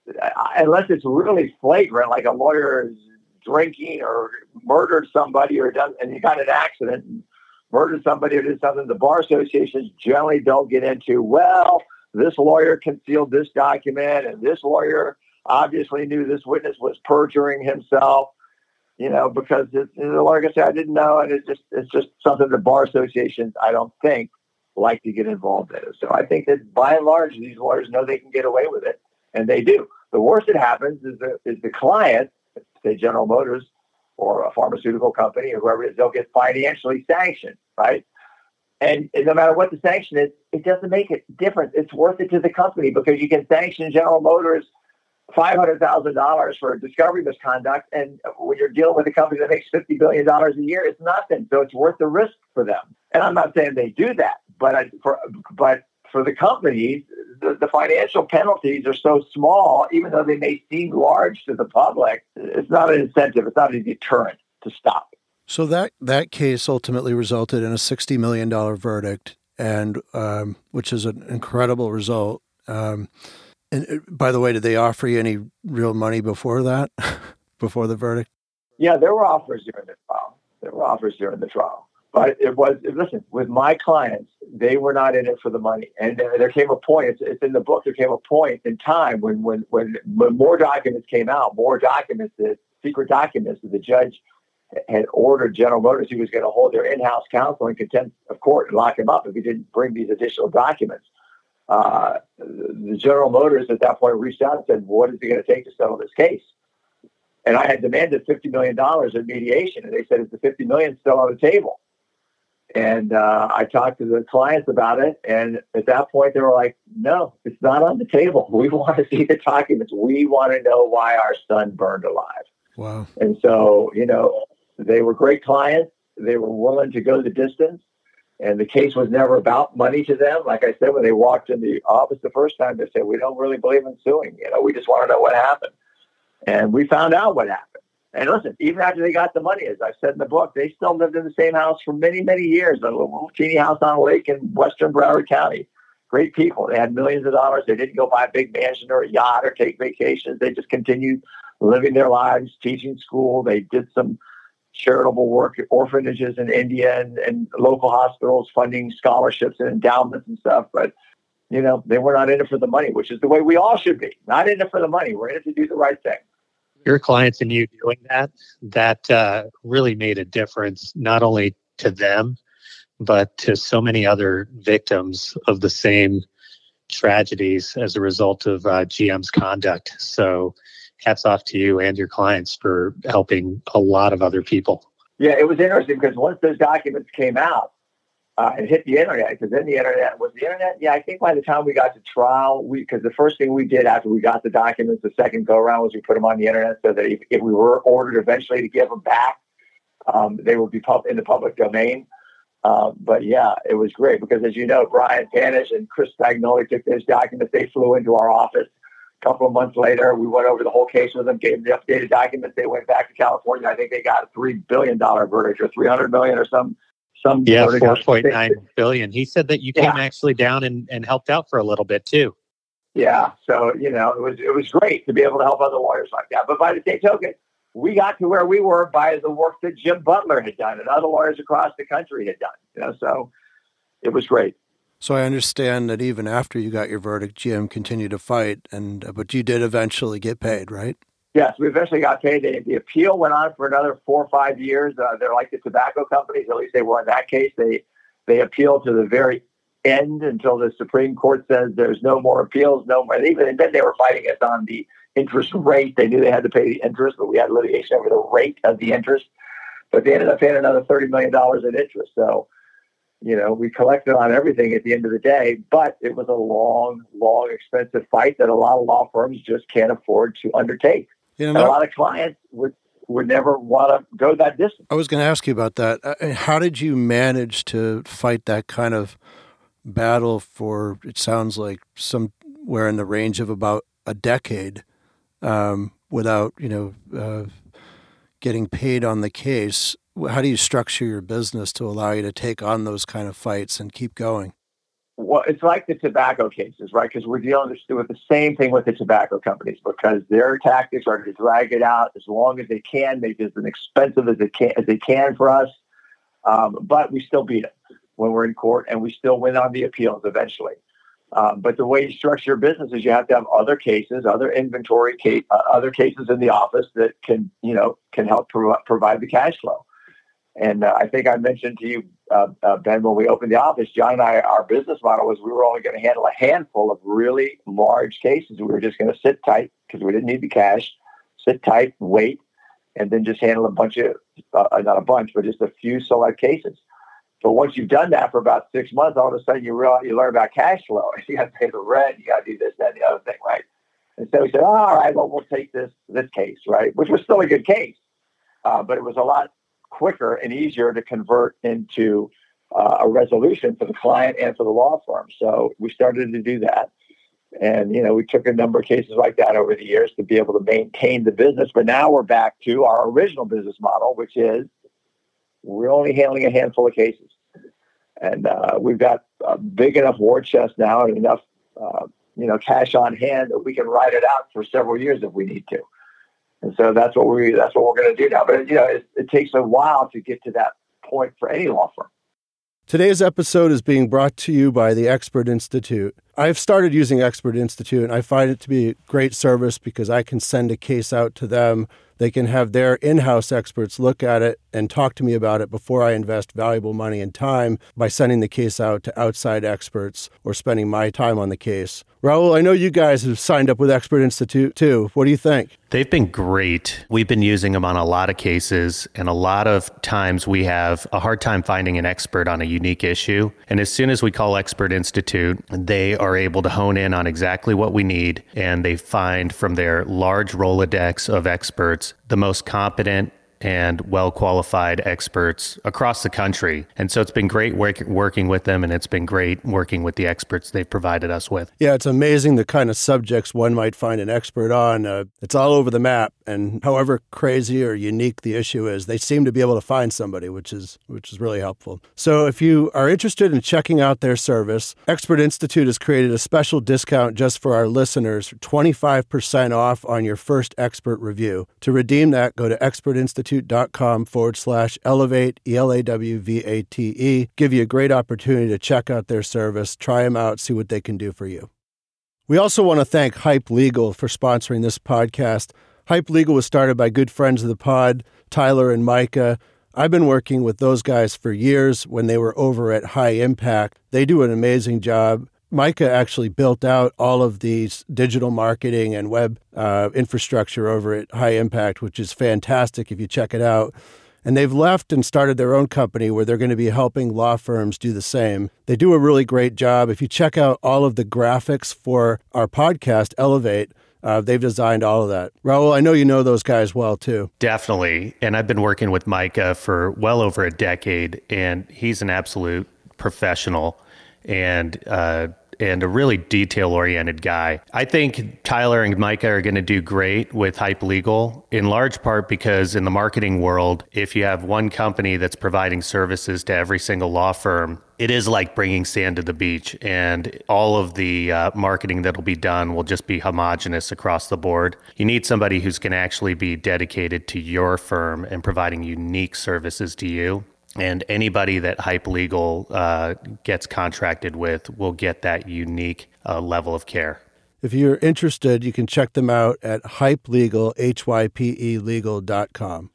Speaker 4: unless it's really flagrant, like a lawyer is drinking or murdered somebody or done, and you got an accident and murdered somebody or did something, the bar associations generally don't get into, well, this lawyer concealed this document and this lawyer obviously knew this witness was perjuring himself. You know, because it, the lawyer can say, I didn't know. And it's just it's just something the bar associations, I don't think, like to get involved in. So I think that by and large, these lawyers know they can get away with it, and they do. The worst that happens is the, is the client, say General Motors or a pharmaceutical company or whoever it is, they'll get financially sanctioned, right? And, and no matter what the sanction is, it doesn't make a difference. It's worth it to the company because you can sanction General Motors five hundred thousand dollars for discovery misconduct. And when you're dealing with a company that makes fifty billion dollars a year, it's nothing. So it's worth the risk for them. And I'm not saying they do that, but I, for, but for the companies, the, the financial penalties are so small, even though they may seem large to the public, it's not an incentive. It's not a deterrent to stop.
Speaker 1: So that, that case ultimately resulted in a sixty million dollars verdict, and um, which is an incredible result. Um, And by the way, did they offer you any real money before that, before the verdict?
Speaker 4: Yeah, there were offers during the trial. There were offers during the trial. But it was, listen, with my clients, they were not in it for the money. And uh, there came a point, it's, it's in the book, there came a point in time when, when, when, when more documents came out, more documents, that, secret documents that the judge had ordered General Motors, he was going to hold their in-house counsel in contempt of court and lock him up if he didn't bring these additional documents. Uh, the General Motors at that point reached out and said, what is it going to take to settle this case? And I had demanded fifty million dollars in mediation. And they said, is the fifty million dollars still on the table? And uh, I talked to the clients about it. And at that point, they were like, no, it's not on the table. We want to see the documents. We want to know why our son burned alive.
Speaker 1: Wow.
Speaker 4: And so, you know, they were great clients. They were willing to go the distance. And the case was never about money to them. Like I said, when they walked in the office the first time, they said, we don't really believe in suing. You know, we just want to know what happened. And we found out what happened. And listen, even after they got the money, as I said in the book, they still lived in the same house for many, many years, a little teeny house on a lake in western Broward County. Great people. They had millions of dollars. They didn't go buy a big mansion or a yacht or take vacations. They just continued living their lives, teaching school. They did some charitable work at orphanages in India and, and local hospitals, funding scholarships and endowments and stuff. But, you know, they were not in it for the money, which is the way we all should be. Not in it for the money. We're in it to do the right thing.
Speaker 3: Your clients and you doing that, that uh, really made a difference, not only to them, but to so many other victims of the same tragedies as a result of uh, G M's conduct. So hats off to you and your clients for helping a lot of other people.
Speaker 4: Yeah, it was interesting because once those documents came out uh, and hit the internet, because then the internet was the internet. Yeah, I think by the time we got to trial, we because the first thing we did after we got the documents the second go around was we put them on the internet so that if, if we were ordered eventually to give them back, um, they would be pub- in the public domain. Uh, but yeah, it was great because, as you know, Brian Panish and Chris Spagnoli took those documents. They flew into our office. A couple of months later, we went over the whole case with them, gave them the updated documents. They went back to California. I think they got a three billion dollars verdict or three hundred million dollars or some. some
Speaker 3: yeah, four point nine billion dollars. He said that you came
Speaker 4: yeah.
Speaker 3: actually down and, and helped out for a little bit too.
Speaker 4: Yeah. So, you know, it was, it was great to be able to help other lawyers like that. But by the same token, we got to where we were by the work that Jim Butler had done and other lawyers across the country had done. You know, so it was great.
Speaker 1: So I understand that even after you got your verdict, Jim continued to fight, and uh, but you did eventually get paid, right?
Speaker 4: Yes, we eventually got paid. The, the appeal went on for another four or five years. Uh, they're like the tobacco companies, at least they were in that case. They they appealed to the very end until the Supreme Court says there's no more appeals, no more. And even and then they were fighting us on the interest rate. They knew they had to pay the interest, but we had litigation over the rate of the interest. But they ended up paying another thirty million dollars in interest. So, you know, we collected on everything at the end of the day, but it was a long, long, expensive fight that a lot of law firms just can't afford to undertake. You know, and a lot of clients would, would never want to go that distance.
Speaker 1: I was going to ask you about that. How did you manage to fight that kind of battle for, it sounds like, somewhere in the range of about a decade um, without, you know, uh, getting paid on the case? How do you structure your business to allow you to take on those kind of fights and keep going?
Speaker 4: Well, it's like the tobacco cases, right? Because we're dealing with the same thing with the tobacco companies because their tactics are to drag it out as long as they can, make it as expensive as they can, as they can for us. Um, but we still beat them when we're in court, and we still win on the appeals eventually. Um, but the way you structure your business is you have to have other cases, other inventory, case, uh, other cases in the office that can, you know, can help pro- provide the cash flow. And uh, I think I mentioned to you, uh, uh, Ben, when we opened the office, John and I, our business model was we were only going to handle a handful of really large cases. We were just going to sit tight because we didn't need the cash, sit tight, wait, and then just handle a bunch of, uh, not a bunch, but just a few select cases. But once you've done that for about six months, all of a sudden you realize, you learn about cash flow. You got to pay the rent, you got to do this, that, and the other thing, right? And so we said, oh, all right, well, we'll take this this case, right? Which was still a good case, uh, but it was a lot quicker and easier to convert into uh, a resolution for the client and for the law firm. So we started to do that. And, you know, we took a number of cases like that over the years to be able to maintain the business. But now we're back to our original business model, which is we're only handling a handful of cases. And uh, we've got a big enough war chest now and enough, uh, you know, cash on hand that we can ride it out for several years if we need to. And so that's what we that's what we're going to do now. But, you know, it, it takes a while to get to that point for any law firm.
Speaker 1: Today's episode is being brought to you by the Expert Institute. I've started using Expert Institute, and I find it to be a great service because I can send a case out to them. They can have their in-house experts look at it and talk to me about it before I invest valuable money and time by sending the case out to outside experts or spending my time on the case. Raul, I know you guys have signed up with Expert Institute too. What do you think?
Speaker 5: They've been great. We've been using them on a lot of cases, and a lot of times we have a hard time finding an expert on a unique issue. And as soon as we call Expert Institute, they are able to hone in on exactly what we need, and they find from their large Rolodex of experts the most competent and well-qualified experts across the country. And so it's been great work, working with them, and it's been great working with the experts they've provided us with.
Speaker 1: Yeah, it's amazing the kind of subjects one might find an expert on. Uh, it's all over the map, and however crazy or unique the issue is, they seem to be able to find somebody, which is which is really helpful. So if you are interested in checking out their service, Expert Institute has created a special discount just for our listeners, twenty-five percent off on your first expert review. To redeem that, go to expertinstitute.com forward slash elevate, E L A W V A T E. Give you a great opportunity to check out their service, try them out, see what they can do for you. We also want to thank Hype Legal for sponsoring this podcast. Hype Legal was started by good friends of the pod, Tyler and Micah. I've been working with those guys for years when they were over at High Impact. They do an amazing job. Micah actually built out all of these digital marketing and web uh, infrastructure over at High Impact, which is fantastic if you check it out. And they've left and started their own company where they're going to be helping law firms do the same. They do a really great job. If you check out all of the graphics for our podcast, Elevate, uh, they've designed all of that. Raul, I know you know those guys well, too.
Speaker 5: Definitely. And I've been working with Micah for well over a decade, and he's an absolute professional and uh, and a really detail-oriented guy. I think Tyler and Micah are going to do great with Hype Legal, in large part because in the marketing world, if you have one company that's providing services to every single law firm, it is like bringing sand to the beach, and all of the uh, marketing that'll be done will just be homogenous across the board. You need somebody who's going to actually be dedicated to your firm and providing unique services to you. And anybody that Hype Legal uh, gets contracted with will get that unique uh, level of care.
Speaker 1: If you're interested, you can check them out at Hype Legal, H Y P E legal dot com.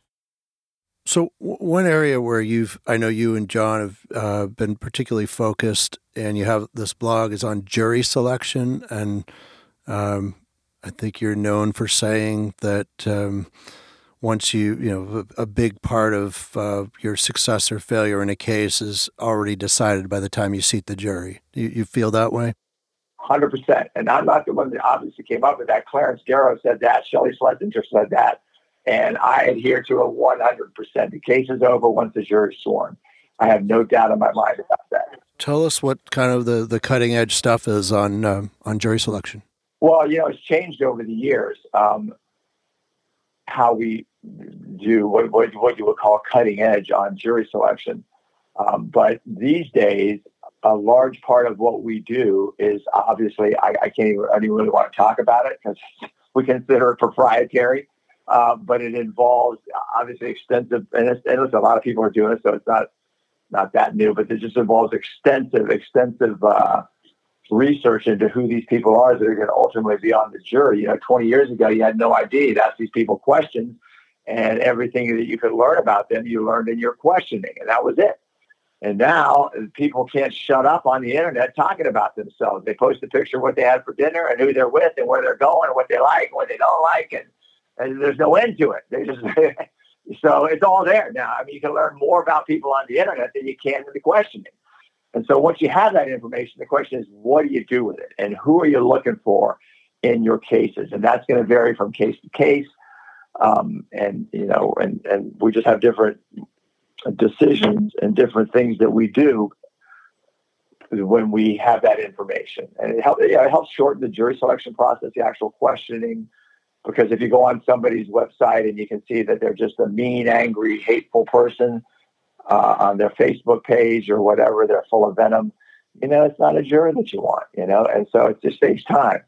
Speaker 1: So w- one area where you've, I know you and John have uh, been particularly focused, and you have this blog, is on jury selection. And um, I think you're known for saying that um, once you, you know, a, a big part of uh, your success or failure in a case is already decided by the time you seat the jury. You, you feel that way?
Speaker 4: one hundred percent. And I'm not the one that obviously came up with that. Clarence Darrow said that. Shelley Schlesinger said that. And I adhere to it one hundred percent. The case is over once the jury's sworn. I have no doubt in my mind about that.
Speaker 1: Tell us what kind of the, the cutting edge stuff is on um, on jury selection.
Speaker 4: Well, you know, it's changed over the years. Um, how we do what, what, what you would call cutting edge on jury selection. Um, but these days, a large part of what we do is obviously, I, I can't even, I don't even really want to talk about it because we consider it proprietary. Uh, but it involves obviously extensive, and, it's, and listen, a lot of people are doing it, so it's not not that new, but it just involves extensive, extensive uh, research into who these people are that are going to ultimately be on the jury. You know, twenty years ago, you had no idea. You'd ask these people questions, and everything that you could learn about them, you learned in your questioning, and that was it. And now people can't shut up on the internet talking about themselves. They post a picture of what they had for dinner and who they're with and where they're going and what they like and what they don't like, and And there's no end to it. They just so it's all there now. I mean, you can learn more about people on the internet than you can in the questioning. And so once you have that information, the question is, what do you do with it? And who are you looking for in your cases? And that's going to vary from case to case. Um, and, you know, and, and we just have different decisions and different things that we do when we have that information. And it helps, yeah, it helps shorten the jury selection process, the actual questioning. Because if you go on somebody's website and you can see that they're just a mean, angry, hateful person uh, on their Facebook page or whatever, they're full of venom, you know, it's not a jury that you want, you know, and so it just saves time.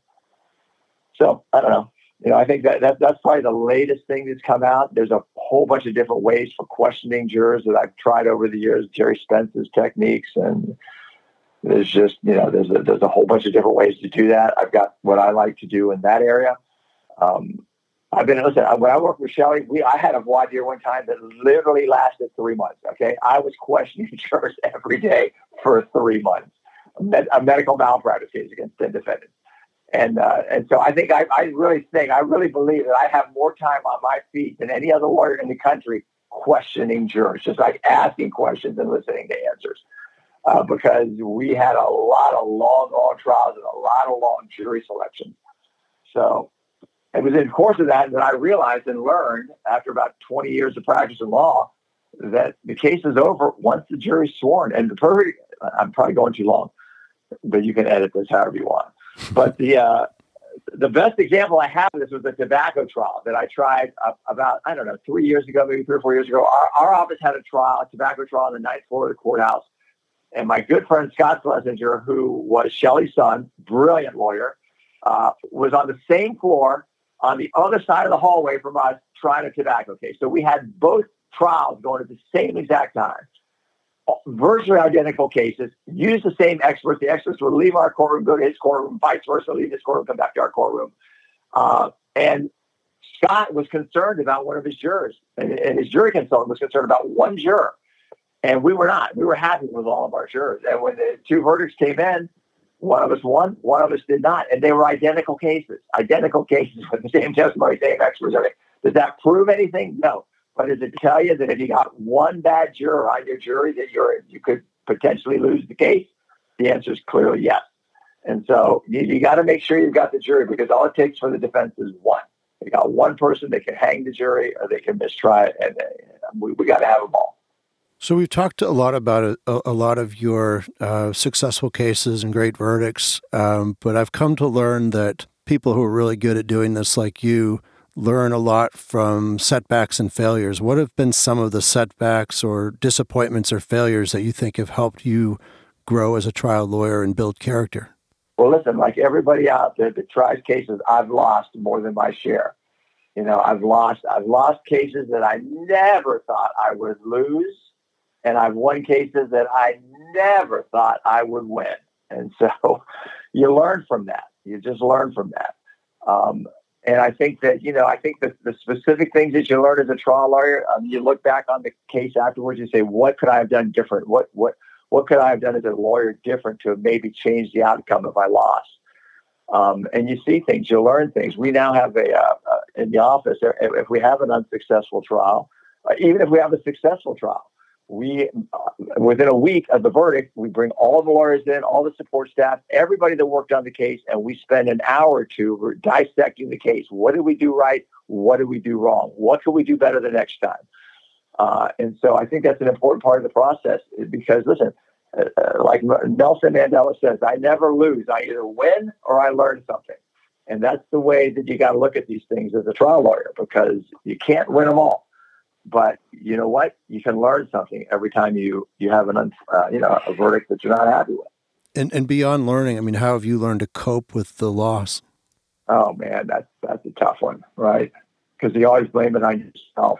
Speaker 4: So I don't know. You know, I think that, that that's probably the latest thing that's come out. There's a whole bunch of different ways for questioning jurors that I've tried over the years, Jerry Spence's techniques, and there's just, you know, there's a, there's a whole bunch of different ways to do that. I've got what I like to do in that area. Um, I've been, listen, when I worked with Shelley, we, I had a voir dire one time that literally lasted three months. Okay. I was questioning jurors every day for three months, a, med, a medical malpractice case against ten defendants. And, uh, and so I think, I, I really think, I really believe that I have more time on my feet than any other lawyer in the country questioning jurors, just like asking questions and listening to answers. Uh, because we had a lot of long, long trials and a lot of long jury selections. So, It was in the course of that that I realized and learned after about twenty years of practice in law that the case is over once the jury's sworn. And the perfect, I'm probably going too long, but you can edit this however you want. But the uh, the best example I have of this was a tobacco trial that I tried uh, about, I don't know, three years ago, maybe three or four years ago. Our, our office had a trial, a tobacco trial on the ninth floor of the courthouse. And my good friend Scott Schlesinger, who was Shelley's son, brilliant lawyer, uh, was on the same floor on the other side of the hallway from us trying a tobacco case. So we had both trials going at the same exact time. Virtually identical cases, use the same experts. The experts would leave our courtroom, go to his courtroom, vice versa, leave his courtroom, come back to our courtroom. Uh, and Scott was concerned about one of his jurors, and, and his jury consultant was concerned about one juror. And we were not. We were happy with all of our jurors. And when the two verdicts came in, one of us won, one of us did not. And they were identical cases, identical cases with the same testimony, same experts. Does that prove anything? No. But does it tell you that if you got one bad juror on your jury that you're you could potentially lose the case? The answer is clearly yes. And so you, you got to make sure you've got the jury, because all it takes for the defense is one. You got one person that can hang the jury or they can mistry it, and uh, we, we got to have them all.
Speaker 1: So we've talked a lot about a, a lot of your uh, successful cases and great verdicts, um, but I've come to learn that people who are really good at doing this, like you, learn a lot from setbacks and failures. What have been some of the setbacks or disappointments or failures that you think have helped you grow as a trial lawyer and build character?
Speaker 4: Well, listen, like everybody out there that tries cases, I've lost more than my share. You know, I've lost, I've lost cases that I never thought I would lose. And I've won cases that I never thought I would win. And so you learn from that. You just learn from that. Um, and I think that, you know, I think that the specific things that you learn as a trial lawyer, um, you look back on the case afterwards, you say, what could I have done different? What, what, what could I have done as a lawyer different to have maybe changed the outcome if I lost? Um, and you see things, you learn things. We now have a, uh, uh, in the office, if we have an unsuccessful trial, uh, even if we have a successful trial, we, uh, within a week of the verdict, we bring all the lawyers in, all the support staff, everybody that worked on the case, and we spend an hour or two dissecting the case. What did we do right? What did we do wrong? What can we do better the next time? Uh, and so I think that's an important part of the process, because, listen, uh, like Nelson Mandela says, I never lose. I either win or I learn something. And that's the way that you got to look at these things as a trial lawyer, because you can't win them all. But you know what? You can learn something every time you, you have an uh, you know a verdict that you're not happy with.
Speaker 1: And and beyond learning, I mean, how have you learned to cope with the loss?
Speaker 4: Oh man, that's that's a tough one, right? Because you always blame it on yourself.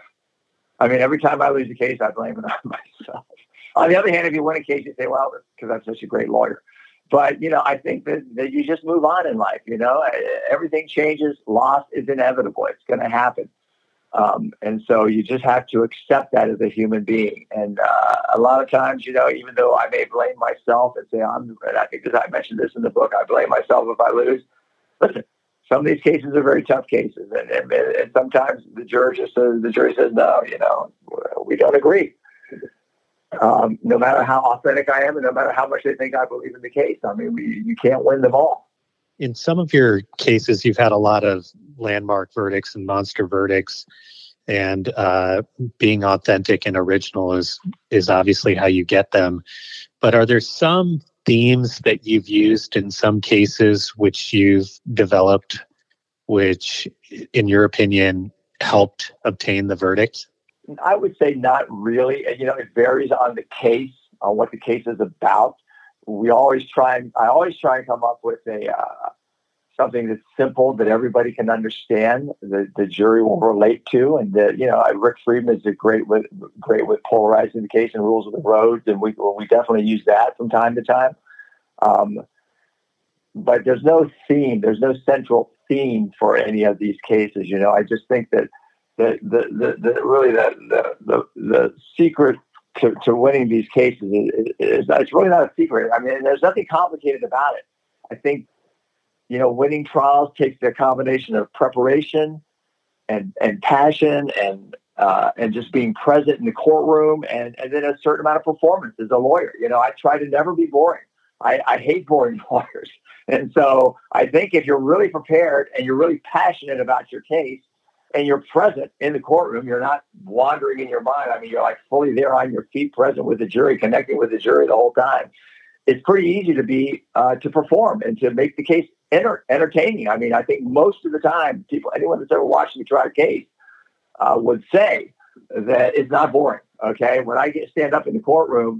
Speaker 4: I mean, every time I lose a case, I blame it on myself. On the other hand, if you win a case, you say, "Well, because I'm such a great lawyer." But you know, I think that, that you just move on in life. You know, everything changes. Loss is inevitable. It's going to happen. Um, and so you just have to accept that as a human being. And uh, a lot of times, you know, even though I may blame myself and say, I'm, and I think that I mentioned this in the book, I blame myself if I lose. Listen, some of these cases are very tough cases. And, and, and sometimes the jury just says, the jury says, no, you know, we don't agree. Um, no matter how authentic I am and no matter how much they think I believe in the case. I mean, we, you can't win them all.
Speaker 3: In some of your cases, you've had a lot of landmark verdicts and monster verdicts, and uh, being authentic and original is is obviously how you get them. But are there some themes that you've used in some cases which you've developed, which, in your opinion, helped obtain the verdict?
Speaker 4: I would say not really. You know, it varies on the case, on what the case is about. We always try and I always try and come up with a uh, something that's simple that everybody can understand, that the jury will relate to, and that, you know, Rick Friedman is a great with great with polarizing the case and rules of the road, and we well, we definitely use that from time to time. Um, but there's no theme, there's no central theme for any of these cases. You know, I just think that the the the, the really the the the, the secret To, to winning these cases is, is, it's really not a secret. I mean, there's nothing complicated about it. I think, you know, winning trials takes the combination of preparation and and passion and uh, and just being present in the courtroom, and, and then a certain amount of performance as a lawyer. You know, I try to never be boring. I, I hate boring lawyers. And so I think if you're really prepared and you're really passionate about your case and you're present in the courtroom, you're not wandering in your mind. I mean, you're like fully there on your feet, present with the jury, connecting with the jury the whole time. It's pretty easy to be, uh, to perform and to make the case enter- entertaining. I mean, I think most of the time, people, anyone that's ever watched me try a case uh, would say that it's not boring. Okay. When I get stand up in the courtroom,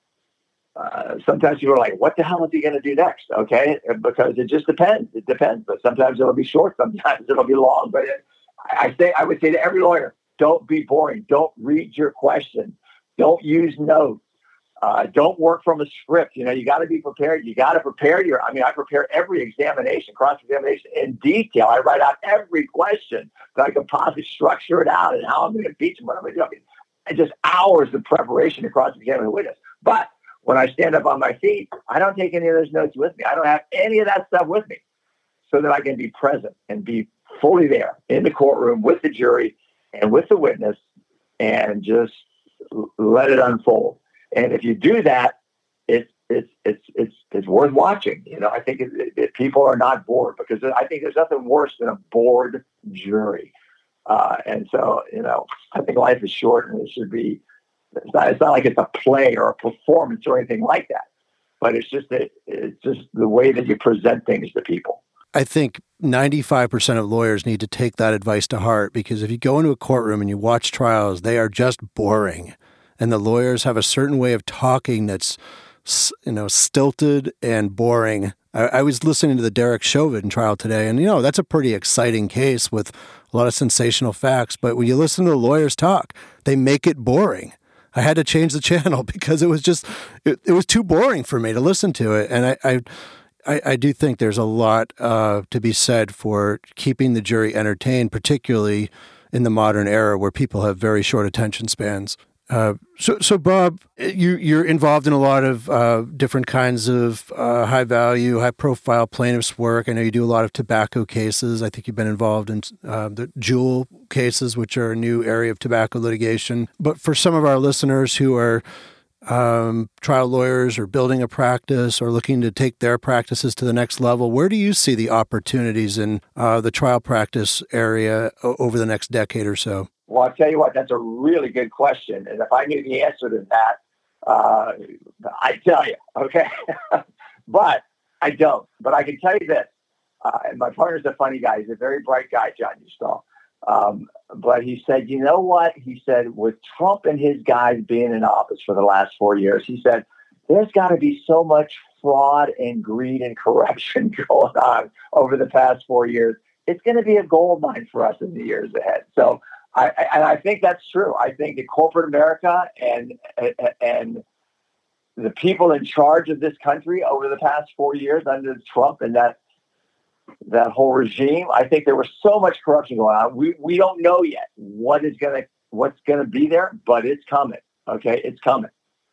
Speaker 4: Uh, sometimes people are like, what the hell is he going to do next? Okay. Because it just depends. It depends. But sometimes it'll be short. Sometimes it'll be long. But it, I say, I would say to every lawyer, don't be boring. Don't read your questions. Don't use notes. Uh, don't work from a script. You know, you got to be prepared. You got to prepare your, I mean, I prepare every examination, cross-examination in detail. I write out every question so I can possibly structure it out and how I'm going to impeach them, what I'm going to do. I mean, it's just hours of preparation to cross-examine a witness. But when I stand up on my feet, I don't take any of those notes with me. I don't have any of that stuff with me so that I can be present and be fully there in the courtroom with the jury and with the witness and just let it unfold. And if you do that, it's it's it's it's it's worth watching. You know, I think it, it, it, people are not bored because I think there's nothing worse than a bored jury. Uh, and so, you know, I think life is short and it should be. It's not, it's not like it's a play or a performance or anything like that, but it's just that it's just the way that you present things to people.
Speaker 1: I think ninety-five percent of lawyers need to take that advice to heart because if you go into a courtroom and you watch trials, they are just boring. And the lawyers have a certain way of talking that's, you know, stilted and boring. I, I was listening to the Derek Chauvin trial today, and, you know, that's a pretty exciting case with a lot of sensational facts. But when you listen to the lawyers talk, they make it boring. I had to change the channel because it was just, it, it was too boring for me to listen to it. And I, I, I, I do think there's a lot uh, to be said for keeping the jury entertained, particularly in the modern era where people have very short attention spans. Uh, so, so Bob, you, you're involved in a lot of uh, different kinds of uh, high value, high profile plaintiffs work. I know you do a lot of tobacco cases. I think you've been involved in uh, the Juul cases, which are a new area of tobacco litigation. But for some of our listeners who are um, trial lawyers or building a practice or looking to take their practices to the next level, where do you see the opportunities in uh, the trial practice area over the next decade or so?
Speaker 4: Well, I'll tell you what, that's a really good question. And if I knew the answer to that, uh, I'd tell you, okay? But I don't. But I can tell you this. Uh, and my partner's a funny guy. He's a very bright guy, John Ustall. Um, but he said, you know what? He said, with Trump and his guys being in office for the last four years, he said, there's got to be so much fraud and greed and corruption going on over the past four years. It's going to be a gold mine for us in the years ahead. So, I, and I think that's true. I think that corporate America and and the people in charge of this country over the past four years under Trump and that that whole regime, I think there was so much corruption going on. We we don't know yet what is gonna what's gonna be there, but it's coming. Okay, it's coming.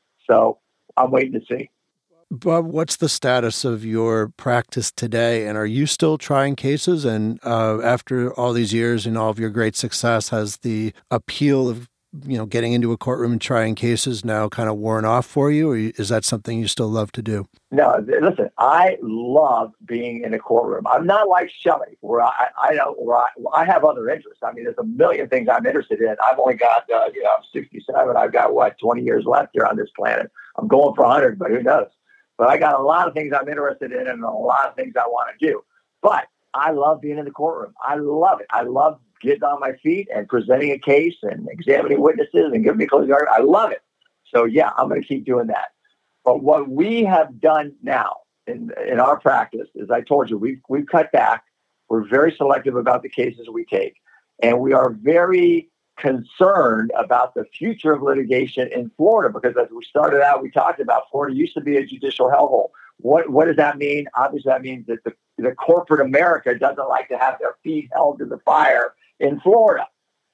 Speaker 4: So I'm waiting to see.
Speaker 1: Bob, what's the status of your practice today? And are you still trying cases? And uh, after all these years and all of your great success, has the appeal of, you know, getting into a courtroom and trying cases now kind of worn off for you? Or is that something you still love to do?
Speaker 4: No, listen, I love being in a courtroom. I'm not like Shelley, where I, I don't, where I, I have other interests. I mean, there's a million things I'm interested in. I've only got, uh, you know, I'm sixty-seven. I've got, what, twenty years left here on this planet. I'm going for one hundred, but who knows? But I got a lot of things I'm interested in and a lot of things I want to do. But I love being in the courtroom. I love it. I love getting on my feet and presenting a case and examining witnesses and giving me closing argument. I love it. So, yeah, I'm going to keep doing that. But what we have done now in in our practice, as I told you, we've, we've cut back. We're very selective about the cases we take. And we are very concerned about the future of litigation in Florida, because as we started out, we talked about Florida used to be a judicial hellhole. What what does that mean? Obviously, that means that the, the corporate America doesn't like to have their feet held to the fire in Florida.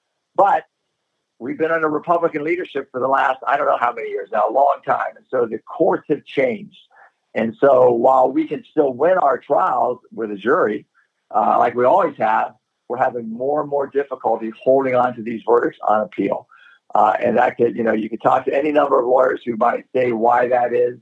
Speaker 4: But we've been under Republican leadership for the last, I don't know how many years now, a long time. And so the courts have changed. And so while we can still win our trials with a jury, uh, like we always have, we're having more and more difficulty holding on to these verdicts on appeal. Uh, and that could, you know, you could talk to any number of lawyers who might say why that is.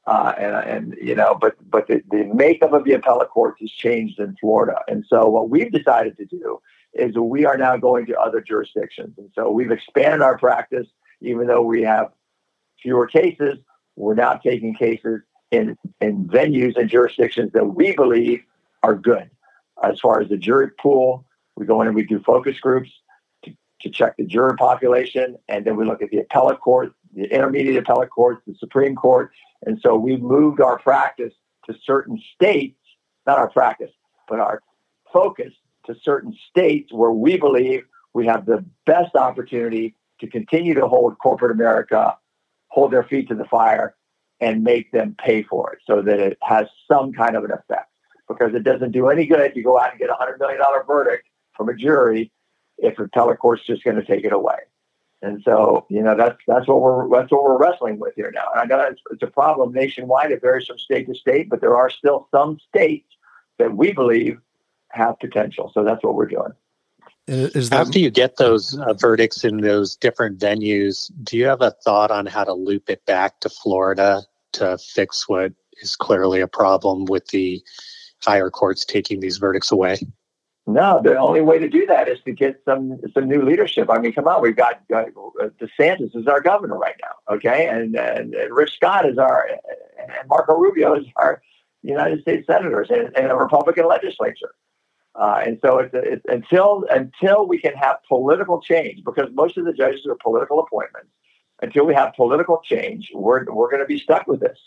Speaker 4: Uh, and, and, you know, but but the, the makeup of the appellate courts has changed in Florida. And so what we've decided to do is we are now going to other jurisdictions. And so we've expanded our practice, even though we have fewer cases. We're now taking cases in, in venues and jurisdictions that we believe are good. As far as the jury pool, we go in and we do focus groups to, to check the jury population. And then we look at the appellate court, the intermediate appellate courts, the Supreme Court. And so we've moved our practice to certain states, not our practice, but our focus to certain states where we believe we have the best opportunity to continue to hold corporate America, hold their feet to the fire, and make them pay for it so that it has some kind of an effect. Because it doesn't do any good to go out and get a one hundred million dollars verdict from a jury if the appellate court's just going to take it away. And so, you know, that's that's what we're that's what we're wrestling with here now. And I know it's, it's a problem nationwide. It varies from state to state, but there are still some states that we believe have potential. So that's what we're doing.
Speaker 1: Is that...
Speaker 3: After you get those uh, verdicts in those different venues, do you have a thought on how to loop it back to Florida to fix what is clearly a problem with the higher courts taking these verdicts away?
Speaker 4: No, the only way to do that is to get some some new leadership. I mean, come on, we've got uh, DeSantis is our governor right now, okay, and, and and Rick Scott is our, and Marco Rubio is our United States senators and, and a Republican legislature. Uh, and so it's, it's until until we can have political change, because most of the judges are political appointments. Until we have political change, we're we're going to be stuck with this.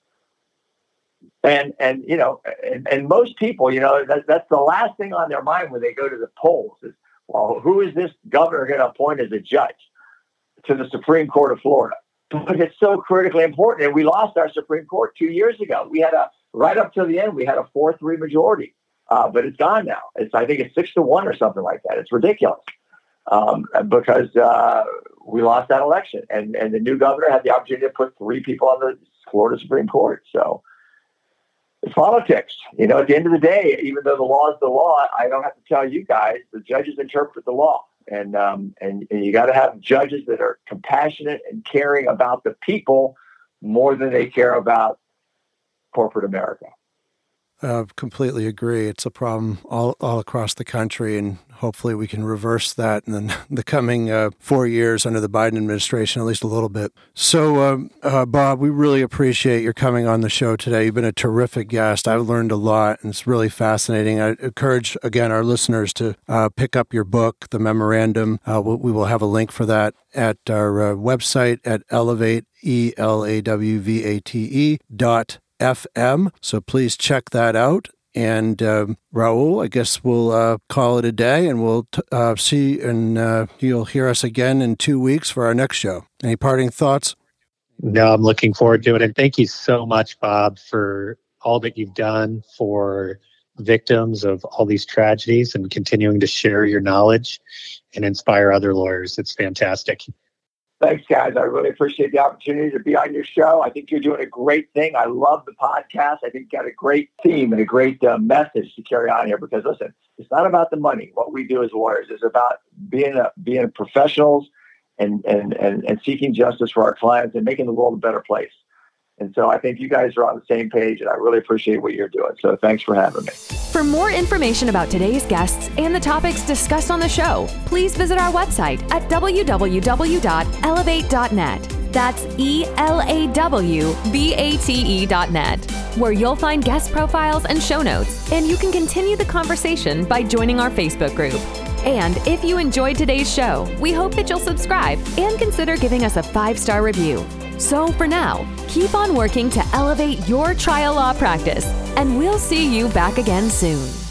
Speaker 4: And, and you know, and, and most people, you know, that, that's the last thing on their mind when they go to the polls is, well, who is this governor going to appoint as a judge to the Supreme Court of Florida? But it's so critically important. And we lost our Supreme Court two years ago. We had a, right up to the end, we had a four three majority, uh, but it's gone now. It's, I think it's six to one or something like that. It's ridiculous um, because uh, we lost that election. And, and the new governor had the opportunity to put three people on the Florida Supreme Court. So, it's politics. You know, at the end of the day, even though the law is the law, I don't have to tell you guys, the judges interpret the law. And um, and, and you got to have judges that are compassionate and caring about the people more than they care about corporate America.
Speaker 1: Uh, completely agree. It's a problem all, all across the country, and hopefully we can reverse that in the, the coming uh, four years under the Biden administration, at least a little bit. So, um, uh, Bob, we really appreciate your coming on the show today. You've been a terrific guest. I've learned a lot, and it's really fascinating. I encourage, again, our listeners to uh, pick up your book, The Memorandum. Uh, we will have a link for that at our uh, website at Elevate, E L A W V A T E dot F M. So please check that out. And um, Raul, I guess we'll uh, call it a day, and we'll t- uh, see, and uh, you'll hear us again in two weeks for our next show. Any parting thoughts?
Speaker 3: No, I'm looking forward to it. And thank you so much, Bob, for all that you've done for victims of all these tragedies and continuing to share your knowledge and inspire other lawyers. It's fantastic.
Speaker 4: Thanks, guys. I really appreciate the opportunity to be on your show. I think you're doing a great thing. I love the podcast. I think you got a great theme and a great uh, message to carry on here, because, listen, it's not about the money. What we do as lawyers is about being a, being professionals and, and, and, and seeking justice for our clients and making the world a better place. And so I think you guys are on the same page, and I really appreciate what you're doing. So thanks for having me.
Speaker 2: For more information about today's guests and the topics discussed on the show, please visit our website at w w w dot elevate dot net. That's E L A W V A T E dot net, where you'll find guest profiles and show notes, and you can continue the conversation by joining our Facebook group. And if you enjoyed today's show, we hope that you'll subscribe and consider giving us a five-star review. So for now, keep on working to elevate your trial law practice, and we'll see you back again soon.